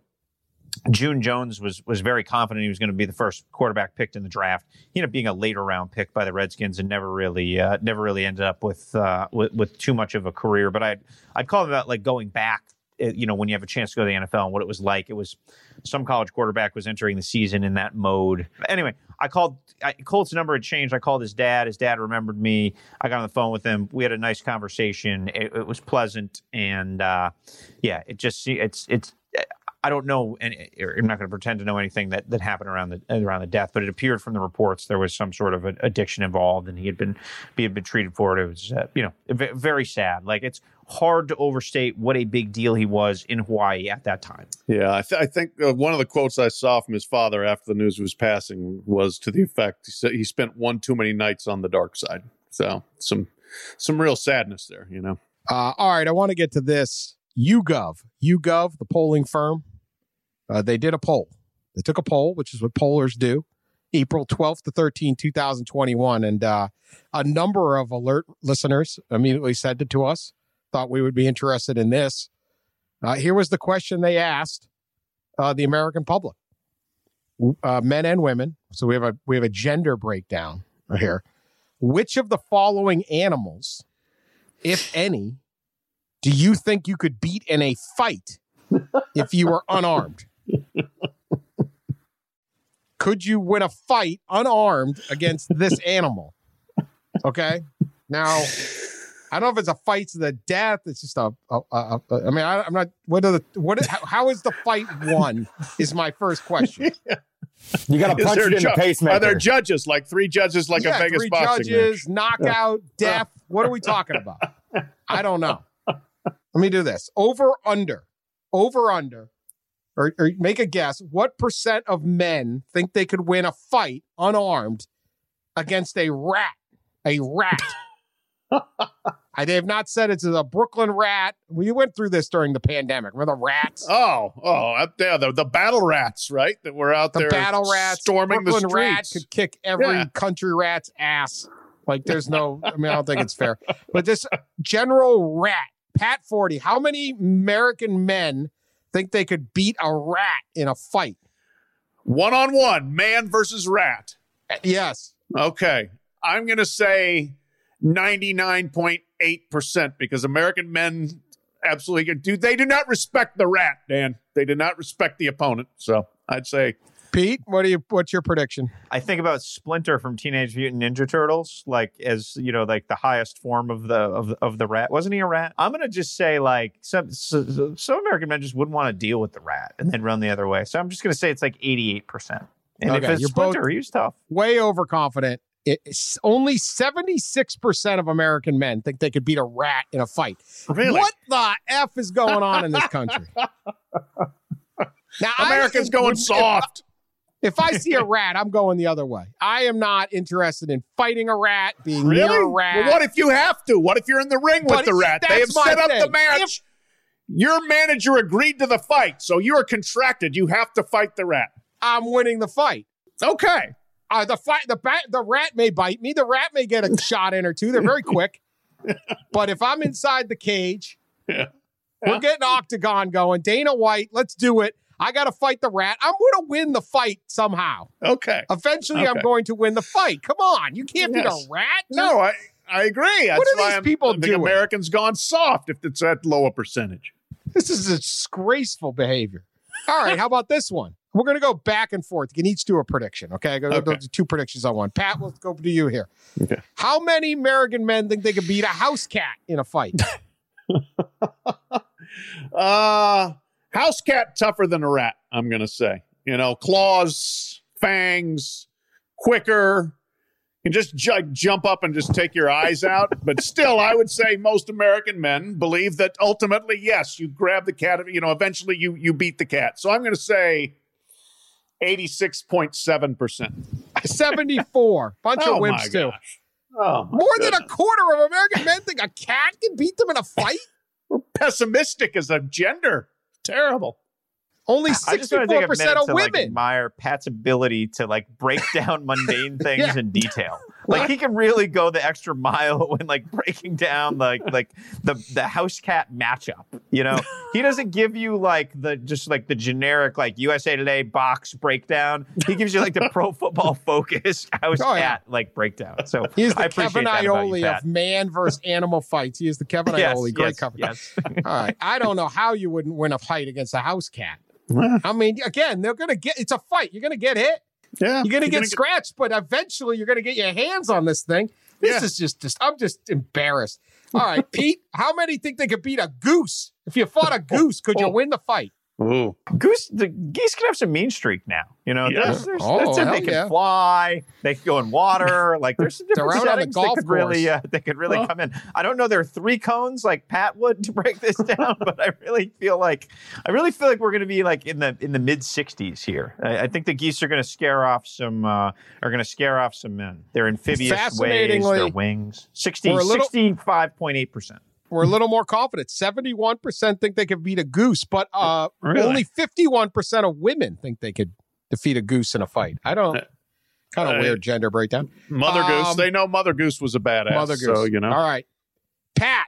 June Jones was was very confident he was going to be the first quarterback picked in the draft. He ended up being a later round pick by the Redskins and never really uh, never really ended up with, uh, with with too much of a career. But I'd I'd call it about like going back. You know, when you have a chance to go to the N F L and what it was like. It was some college quarterback was entering the season in that mode. Anyway, I called I, Colt's number had changed. I called his dad. His dad remembered me. I got on the phone with him. We had a nice conversation. It, it was pleasant, and uh, yeah, it just it's it's. I don't know, and I'm not going to pretend to know anything that, that happened around the around the death, but it appeared from the reports there was some sort of addiction involved, and he had been he had been treated for it. It was uh, you know very sad. Like it's hard to overstate what a big deal he was in Hawaii at that time. Yeah, I, th- I think uh, one of the quotes I saw from his father after the news of his passing was to the effect he said he spent one too many nights on the dark side. So some some real sadness there, you know. Uh, all right, I want to get to this. YouGov, YouGov, the polling firm. Uh, they did a poll. They took a poll, which is what pollers do, April twelfth to thirteenth, twenty twenty-one. And uh, a number of alert listeners immediately said it to us, thought we would be interested in this. Uh, here was the question they asked uh, the American public, uh, men and women. So we have a we have a gender breakdown here. Which of the following animals, if any, do you think you could beat in a fight if you were unarmed? Could you win a fight unarmed against this animal? Okay. Now, I don't know if it's a fight to the death. It's just a. a, a, a I mean, I, I'm not. What are the? What? How, how is the fight won? Is my first question. You got to punch it in ju- the pacemaker. Are there judges, like three judges, like yeah, a Vegas three boxing judges, match? knockout, death. What are we talking about? I don't know. Let me do this. Over, under, over, under, or, or make a guess. What percent of men think they could win a fight unarmed against a rat? A rat. I have not said it's a Brooklyn rat. We went through this during the pandemic. Remember the rats? Oh, oh, up there, the, the battle rats, right? That were out The there battle rats. storming Brooklyn the streets. rat could kick every Yeah. country rat's ass. Like there's no, I mean, I don't think it's fair. But this general rat, Pat forty, how many American men think they could beat a rat in a fight? One-on-one, man versus rat. Yes. Okay. I'm going to say ninety-nine point eight percent because American men absolutely do. They do not respect the rat, Dan. They do not respect the opponent. So I'd say. Pete, what do you? What's your prediction? I think about Splinter from Teenage Mutant Ninja Turtles, like as you know, like the highest form of the of, of the rat. Wasn't he a rat? I'm gonna just say like some some, some American men just wouldn't want to deal with the rat and then run the other way. So I'm just gonna say it's like eighty-eight percent. And Okay, if it's you're Splinter, both- he's tough. Way overconfident. It's only seventy-six percent of American men think they could beat a rat in a fight. Really? What the F is going on in this country? Now, America's I, going if- soft. If I see a rat, I'm going the other way. I am not interested in fighting a rat, being Really? near a rat. Well, what if you have to? What if you're in the ring with But the rat? They have that's my set up the thing. match. Your manager agreed to the fight, so you are contracted. You have to fight the rat. I'm winning the fight. Okay. Uh, the fight, the bat, the rat may bite me. The rat may get a shot in or two. They're very quick. But if I'm inside the cage, Yeah. we're getting octagon going. Dana White, let's do it. I got to fight the rat. I'm going to win the fight somehow. Okay. Eventually, I'm Okay. going to win the fight. Come on, you can't beat Yes. a rat. No, I, I agree. That's What are why these I'm, people I think doing? Americans gone soft if it's that low a percentage. This is disgraceful behavior. All right, how about this one? We're going to go back and forth. You can each do a prediction, okay? Go, Okay. Those are two predictions on one. Pat, let's go to you here. Okay. How many American men think they could beat a house cat in a fight? Uh, house cat tougher than a rat, I'm going to say. You know, claws, fangs, quicker. You can just ju- jump up and just take your eyes out. But still, I would say most American men believe that ultimately, yes, you grab the cat, you know, eventually you, you beat the cat. So I'm going to say eighty-six point seven percent. seventy-four. Bunch Oh, of my wimps, too. gosh. Oh, my More than a goodness. quarter of American men think a cat can beat them in a fight? We're pessimistic as a gender. Terrible. Only I just want to take sixty-four a percent minute of to like women. admire Pat's ability to like break down mundane things Yeah. in detail. Like he can really go the extra mile when like breaking down like like the the house cat matchup. You know, he doesn't give you like the just like the generic like U S A Today box breakdown. He gives you like the Pro Football Focus house Oh, yeah. cat like breakdown. So He's I the appreciate Kevin that about you, Iole Pat. of man versus animal fights. He is the Kevin Yes, Iole. Great yes, coverage. yes. All right. I don't know how you wouldn't win a fight against a house cat. I mean, again, they're going to get, it's a fight. You're going to get hit. Yeah. You're going to You're get scratched, but eventually you're going to get your hands on this thing. This Yeah. is just, just, I'm just embarrassed. All right, Pete, how many think they could beat a goose? If you fought a goose, could you win the fight? Ooh. Goose, the geese can have some mean streak now. You know, Yeah. there's, there's, Oh, there's- hell they can yeah. fly, they can go in water. Like there's some They're different out on the settings golf that could really, course. uh, they could really Well- come in. I don't know there are three cones like Pat would to break this down, but I really feel like I really feel like we're going to be like in the in the mid sixties here. I, I think the geese are going to scare off some uh, are going to scare off some men. Their amphibious ways, Fascinatingly, their wings. sixty, we're a little- sixty-five point eight percent. We're a little more confident. seventy-one percent think they could beat a goose, but uh, Really? only fifty-one percent of women think they could defeat a goose in a fight. I don't, kind of Uh, weird gender breakdown. Mother Um, Goose. They know Mother Goose was a badass. Mother Goose. So, you know. All right. Pat,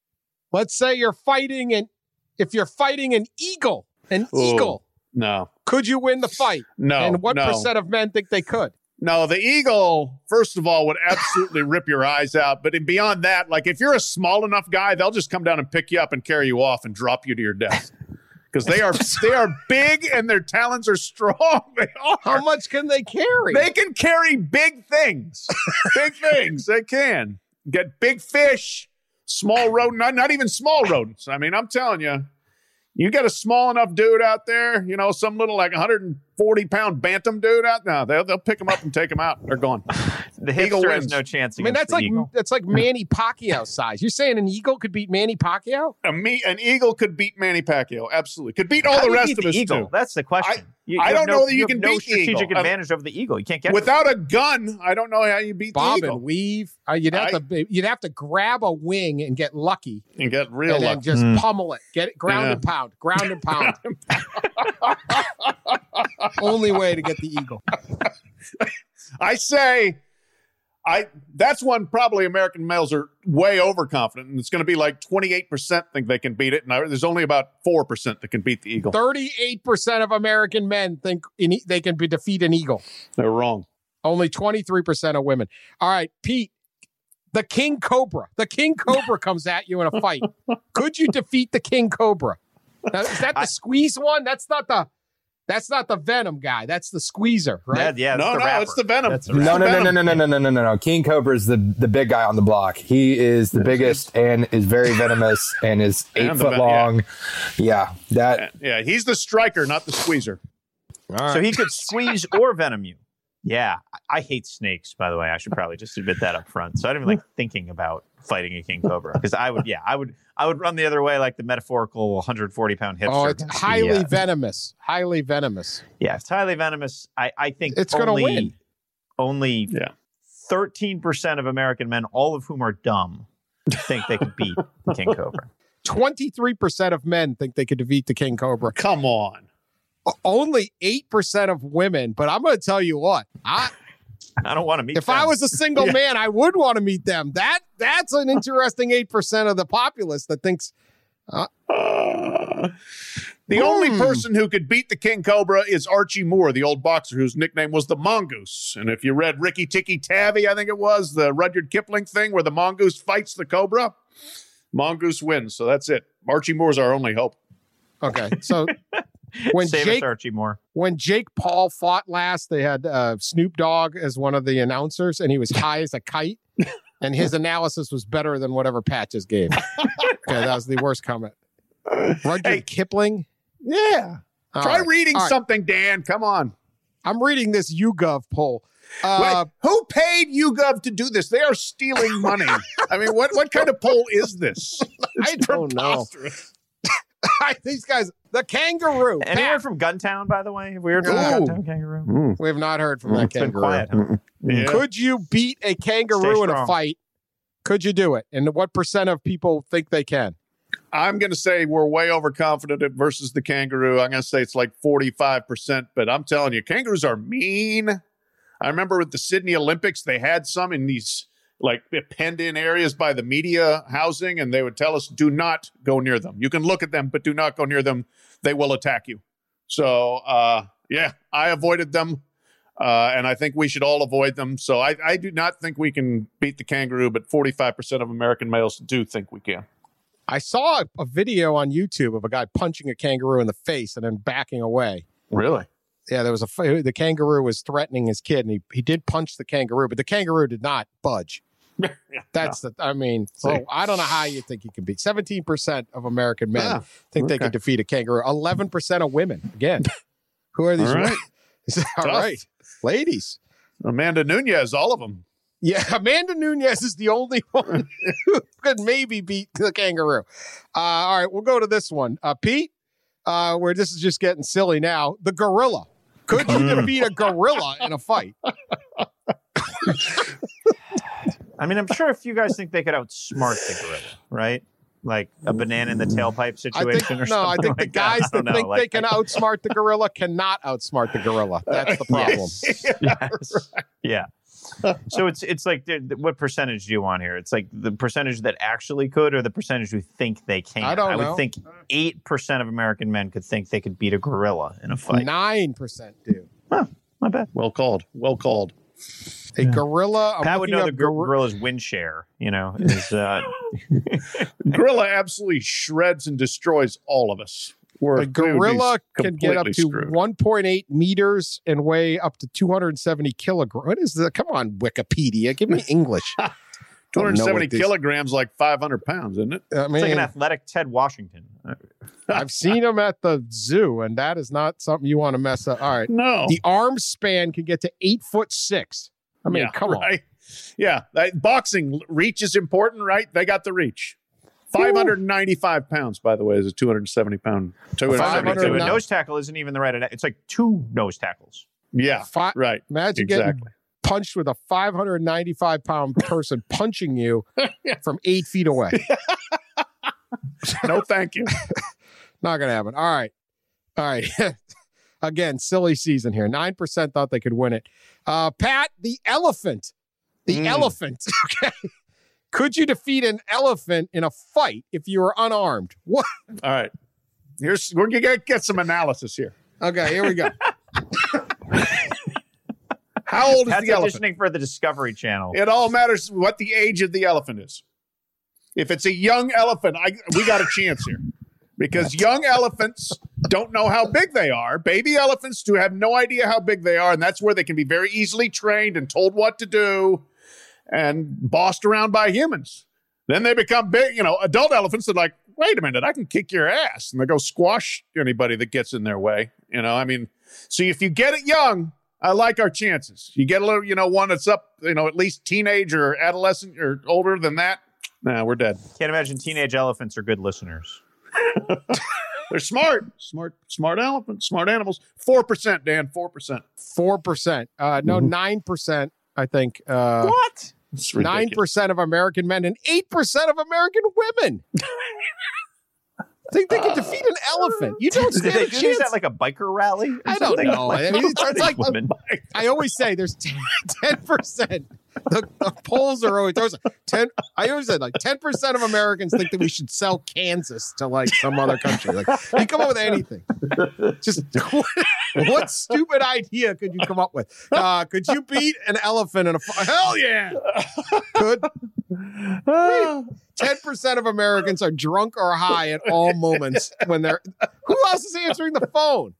let's say you're fighting an, if you're fighting an eagle, an Ooh. eagle, No. could you win the fight? No. and what no. percent of men think they could? No, the eagle, first of all, would absolutely rip your eyes out. But beyond that, like if you're a small enough guy, they'll just come down and pick you up and carry you off and drop you to your death. Because they are they are big and their talons are strong. They are. How much can they carry? They can carry big things. Big things. They can. Get big fish, small rodent, not, not even small rodents. I mean, I'm telling you, you get a small enough dude out there, you know, some little like one hundred forty pound bantam dude out now, they'll, they'll pick them up and take them out. They're gone. The Eagle hipster has wins. no chance I mean, against that's the like eagle. that's like Manny Pacquiao size. You're saying an eagle could beat Manny Pacquiao? A me, an eagle could beat Manny Pacquiao. Absolutely. Could beat all How the do you rest beat of the us eagle? too. That's the question. You- I you have don't no- know that you have can no beat the strategic eagle. advantage over the eagle. You can't get to it. Without a gun, I don't know how you beat Bob the eagle. and weave. Uh, you'd have I- to you'd have to grab a wing and get lucky, And get real and then lucky. just Mm. pummel it. Get it ground Yeah. and pound, ground and pound. Only way to get the eagle. I say, I that's one probably American males are way overconfident, and it's going to be like twenty-eight percent think they can beat it, and I, there's only about four percent that can beat the eagle. thirty-eight percent of American men think in, they can be, defeat an eagle. They're wrong. Only twenty-three percent of women. All right, Pete, the king cobra. The king cobra comes at you in a fight. Could you defeat the king cobra? Now, is that the I, squeeze one? That's not the That's not the venom guy. That's the squeezer, right? Yeah, yeah no, the no, rapper. it's the venom. That's the No, rapper. no, no, no, no, no, no, no, no, no, no. King Cobra is the, the big guy on the block. He is the biggest and is very venomous and is eight And the foot ven- long. Yeah, that. Yeah, he's the striker, not the squeezer. So he could squeeze or venom you. Yeah, I, I hate snakes, by the way. I should probably just admit that up front. So I don't even like thinking about fighting a king cobra because I would, yeah, I would, I would run the other way like the metaphorical one hundred forty pound hipster. Oh, it's against highly the, uh, venomous. Highly venomous. Yeah, it's highly venomous. I, I think It's gonna only, win. Only Yeah. thirteen percent of American men, all of whom are dumb, think they could beat the king cobra. twenty-three percent of men think they could defeat the king cobra. Come on. Only eight percent of women. But I'm going to tell you what. I, I don't want to meet if them. I was a single Yeah. man, I would want to meet them. That That's an interesting eight percent of the populace that thinks, Uh, the only Hmm. person who could beat the king cobra is Archie Moore, the old boxer whose nickname was the Mongoose. And if you read Ricky Tikki Tavi, I think it was, the Rudyard Kipling thing where the mongoose fights the cobra, mongoose wins. So that's it. Archie Moore's our only hope. okay, so when Save Jake us, Archie Moore. when Jake Paul fought last, they had uh, Snoop Dogg as one of the announcers, and he was high as a kite. And his analysis was better than whatever Pat just gave. Okay, that was the worst comment. Rudyard Hey. Kipling? Yeah. All Try right. reading All right. something, Dan. Come on. I'm reading this YouGov poll. Uh, Wait, who paid YouGov to do this? They are stealing money. I mean, what, what kind of poll is this? I don't know. These guys, the kangaroo. Anyone Pat, from Guntown, by the way? Have we heard from the Ooh. Guntown kangaroo? we have not heard from that It's been kangaroo. quiet. Huh? Yeah. Could you beat a kangaroo Stay in a strong. fight? Could you do it? And what percent of people think they can? I'm going to say we're way overconfident versus the kangaroo. I'm going to say it's like forty-five percent, but I'm telling you, kangaroos are mean. I remember at the Sydney Olympics, they had some in these like penned in areas by the media housing, and they would tell us, do not go near them. You can look at them, but do not go near them. They will attack you. So, uh, yeah, I avoided them. Uh, and I think we should all avoid them. So I, I do not think we can beat the kangaroo, but forty-five percent of American males do think we can. I saw a, a video on YouTube of a guy punching a kangaroo in the face and then backing away. Really? Yeah, there was a f- the kangaroo was threatening his kid, and he, he did punch the kangaroo, but the kangaroo did not budge. That's the. I mean, so I don't know how you think you can beat seventeen percent of American men Ah, think they okay. can defeat a kangaroo. Eleven percent of women. Again, who are these? All right. women? All Tough. right, ladies. Amanda Nunez, all of them. Yeah, Amanda Nunez is the only one who could maybe beat the kangaroo. Uh, all right, we'll go to this one. Uh, Pete, uh, where this is just getting silly now. The gorilla. Could you defeat a gorilla in a fight? I mean, I'm sure if you guys think they could outsmart the gorilla, right? Like a banana in the tailpipe I situation think or no. I something think the like guys I don't that know, think like- they can outsmart the gorilla cannot outsmart the gorilla. That's the problem. Yes. Yeah. So it's it's like the, the- what percentage do you want here? It's like the percentage that actually could, or the percentage who think they can. I don't I would know. think eight percent of American men could think they could beat a gorilla in a fight. Nine percent do. Not bad. Well called. Well called. A gorilla. I'm Pat would looking know the up gor- gor- gorilla's wind share. You know, is uh, Gorilla absolutely shreds and destroys all of us. We're, A gorilla we can would be get up to completely screwed. one point eight meters and weigh up to two hundred seventy kilograms. What is that? Come on, Wikipedia. Give me English. two hundred seventy what these- kilograms, like five hundred pounds, isn't it? I it's like mean, an athletic Ted Washington. I've seen them at the zoo, and that is not something you want to mess up. All right. No. The arm span can get to eight foot six. I mean, Yeah, come on. right? Yeah. That, boxing reach is important, right? They got the reach. five hundred ninety-five pounds, by the way, is a two hundred seventy pound. two hundred seventy five hundred So a nine- nose tackle isn't even the right. It's like two nose tackles. Yeah. Fi- Right. Imagine getting Exactly. punched with a five hundred ninety-five pound person punching you from eight feet away. No, thank you. Not going to happen. All right. All right. Again, silly season here. nine percent thought they could win it. Uh, Pat, the elephant The Mm. elephant. Okay. Could you defeat an elephant in a fight if you were unarmed? What? All right. Here's we're gonna get, get some analysis here. Okay, here we go. How old is That's the elephant? auditioning for the Discovery Channel. It all matters what the age of the elephant is. If it's a young elephant, I, we got a chance here. Because young elephants don't know how big they are. Baby elephants do have no idea how big they are, and that's where they can be very easily trained and told what to do and bossed around by humans. Then they become big, you know, adult elephants are like, wait a minute, I can kick your ass. And they go squash anybody that gets in their way. You know, I mean, so if you get it young, I like our chances. You get a little, you know, one that's up, you know, at least teenage or adolescent or older than that. Nah, we're dead. Can't imagine teenage elephants are good listeners. They're smart, smart, smart elephants, smart animals. Four percent, Dan. Four percent. four percent. Uh, no, Mhm. nine percent, I think. Uh, What? It's nine ridiculous. percent of American men and eight percent of American women think they can defeat an elephant. You don't Did stand they a do this chance. at like a biker rally? or I don't something? know. I mean, it's- who are it's these like- women? I always say there's ten percent. The, the polls are always there's ten. I always said like ten percent of Americans think that we should sell Kansas to like some other country. Like you come up with anything. Just what, what stupid idea could you come up with? Uh, could you beat an elephant in a fi- hell yeah? Could ten percent of Americans are drunk or high at all moments when they're. Who else is answering the phone?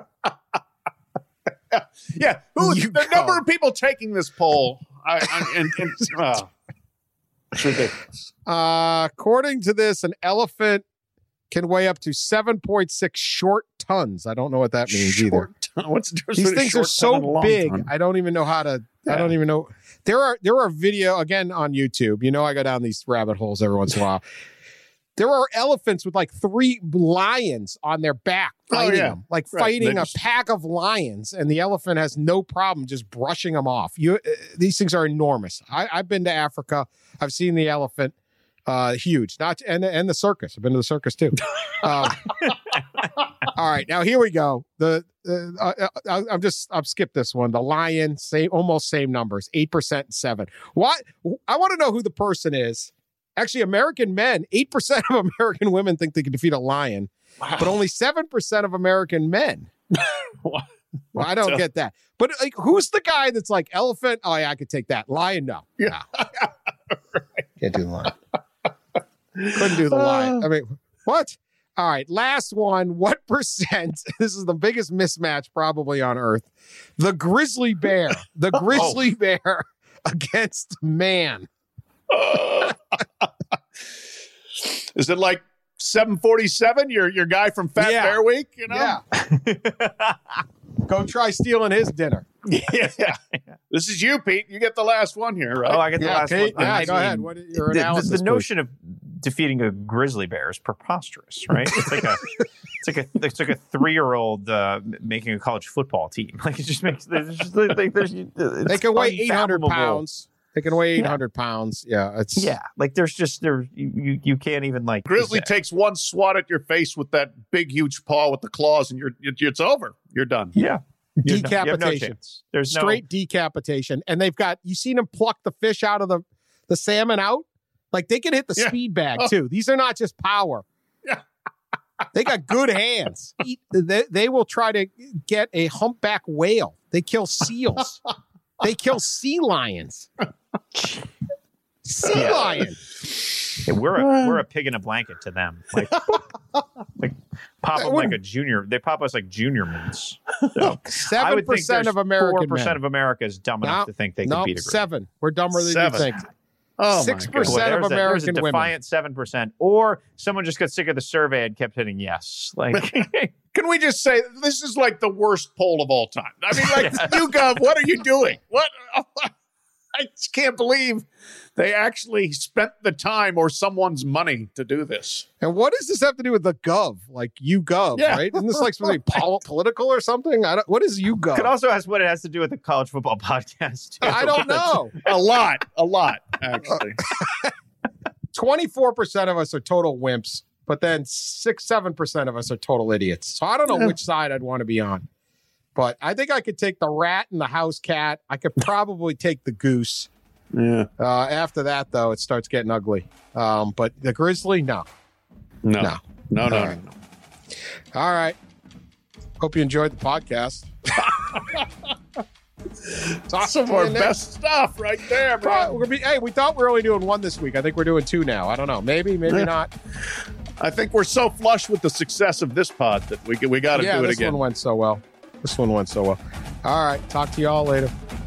Yeah, who, You the go. number of people taking this poll, I, I, and, and oh, it's ridiculous. Uh, according to this, an elephant can weigh up to seven point six short tons. I don't know what that means either. Short ton- What's the difference These between a things are short ton and a so long big. ton? I don't even know how to. I Yeah. don't even know. There are there are video again on YouTube. You know, I go down these rabbit holes every once in a while. There are elephants with like three lions on their back Oh, fighting yeah. them, like Right. fighting They a just- pack of lions, and the elephant has no problem just brushing them off. You, uh, these things are enormous. I, I've been to Africa. I've seen the elephant. Uh, huge. Not and and the circus. I've been to the circus too. Um, all right, now here we go. The uh, uh, I, I'm just I've skipped this one. The lion, same almost same numbers, eight percent and seven. What I want to know who the person is. Actually, American men, eight percent of American women think they can defeat a lion, but only seven percent of American men. What? Well, I don't get that. But like, who's the guy that's like elephant? Oh yeah, I could take that. Lion, no. Yeah. Can't do the line. Couldn't do the lion. I mean, what? All right, last one. What percent? This is the biggest mismatch probably on earth. The grizzly bear. The grizzly bear against man. Is it like seven forty-seven? Your your guy from Fat Yeah. Bear Week? You know? Yeah. Go try stealing his dinner. yeah. This is you, Pete. You get the last one here, right? Oh, I get the Yeah, last Kate, one. yeah, I go mean, ahead. What is your the- the- analysis, The, please? notion of defeating a grizzly bear is preposterous, right? It's like a, it's like a, it's like a three-year-old uh, making a college football team. Like it just makes there's just like there's it's They can weigh eight hundred unfathomable. pounds. They can weigh eight hundred pounds. Yeah, it's Yeah, like there's just there you you, you can't even like Grizzly takes one swat at your face with that big, huge paw with the claws, and you're it- it's over. You're done. yeah. You have no- you have no decapitation. chance. There's straight decapitation. And they've got you seen them pluck the fish out of the the salmon out? Like they can hit the Yeah. speed bag Oh. too. These are not just power. Yeah. They got good hands. Eat- They, they will try to get a humpback whale. They kill seals. They kill sea lions. Sea Yeah. lion. no. We're a we're a pig in a blanket to them. Like like pop I them like wouldn't- a junior. They pop us like junior mints. So, I Seven would think percent there's of American four percent men. of America is dumb enough No, to think they no, can beat a grizzly. seven. We're dumber than Seven. you think. Oh, my Six God. percent. Boy, of there's a- there's American a women. defiant seven percent, or someone just got sick of the survey and kept hitting yes. Like, Can we just say this is like the worst poll of all time? I mean, like, Yes. YouGov, what are you doing? What? I just can't believe they actually spent the time or someone's money to do this. And what does this have to do with the gov? Like YouGov, Yeah. right? Isn't this like something pol- political or something? I don't. What is YouGov? could also ask what it has to do with the college football podcast. too. I don't know. A lot, a lot, actually. Twenty-four percent of us are total wimps, but then six, seven percent of us are total idiots. So I don't know Yeah. which side I'd want to be on. But I think I could take the rat and the house cat. I could probably take the goose. Yeah. Uh, after that, though, it starts getting ugly. Um, but the Grizzly, no. No. No. No, no, All no, right. no. All right. Hope you enjoyed the podcast. Talk Some of to you our next- best stuff right there, Pro- bro. We're gonna be, hey, we thought we were only doing one this week. I think we're doing two now. I don't know. Maybe, maybe Yeah. not. I think we're so flush with the success of this pod that we we got to Yeah, do it this again. one went so well. This one went so well. All right. Talk to you all later.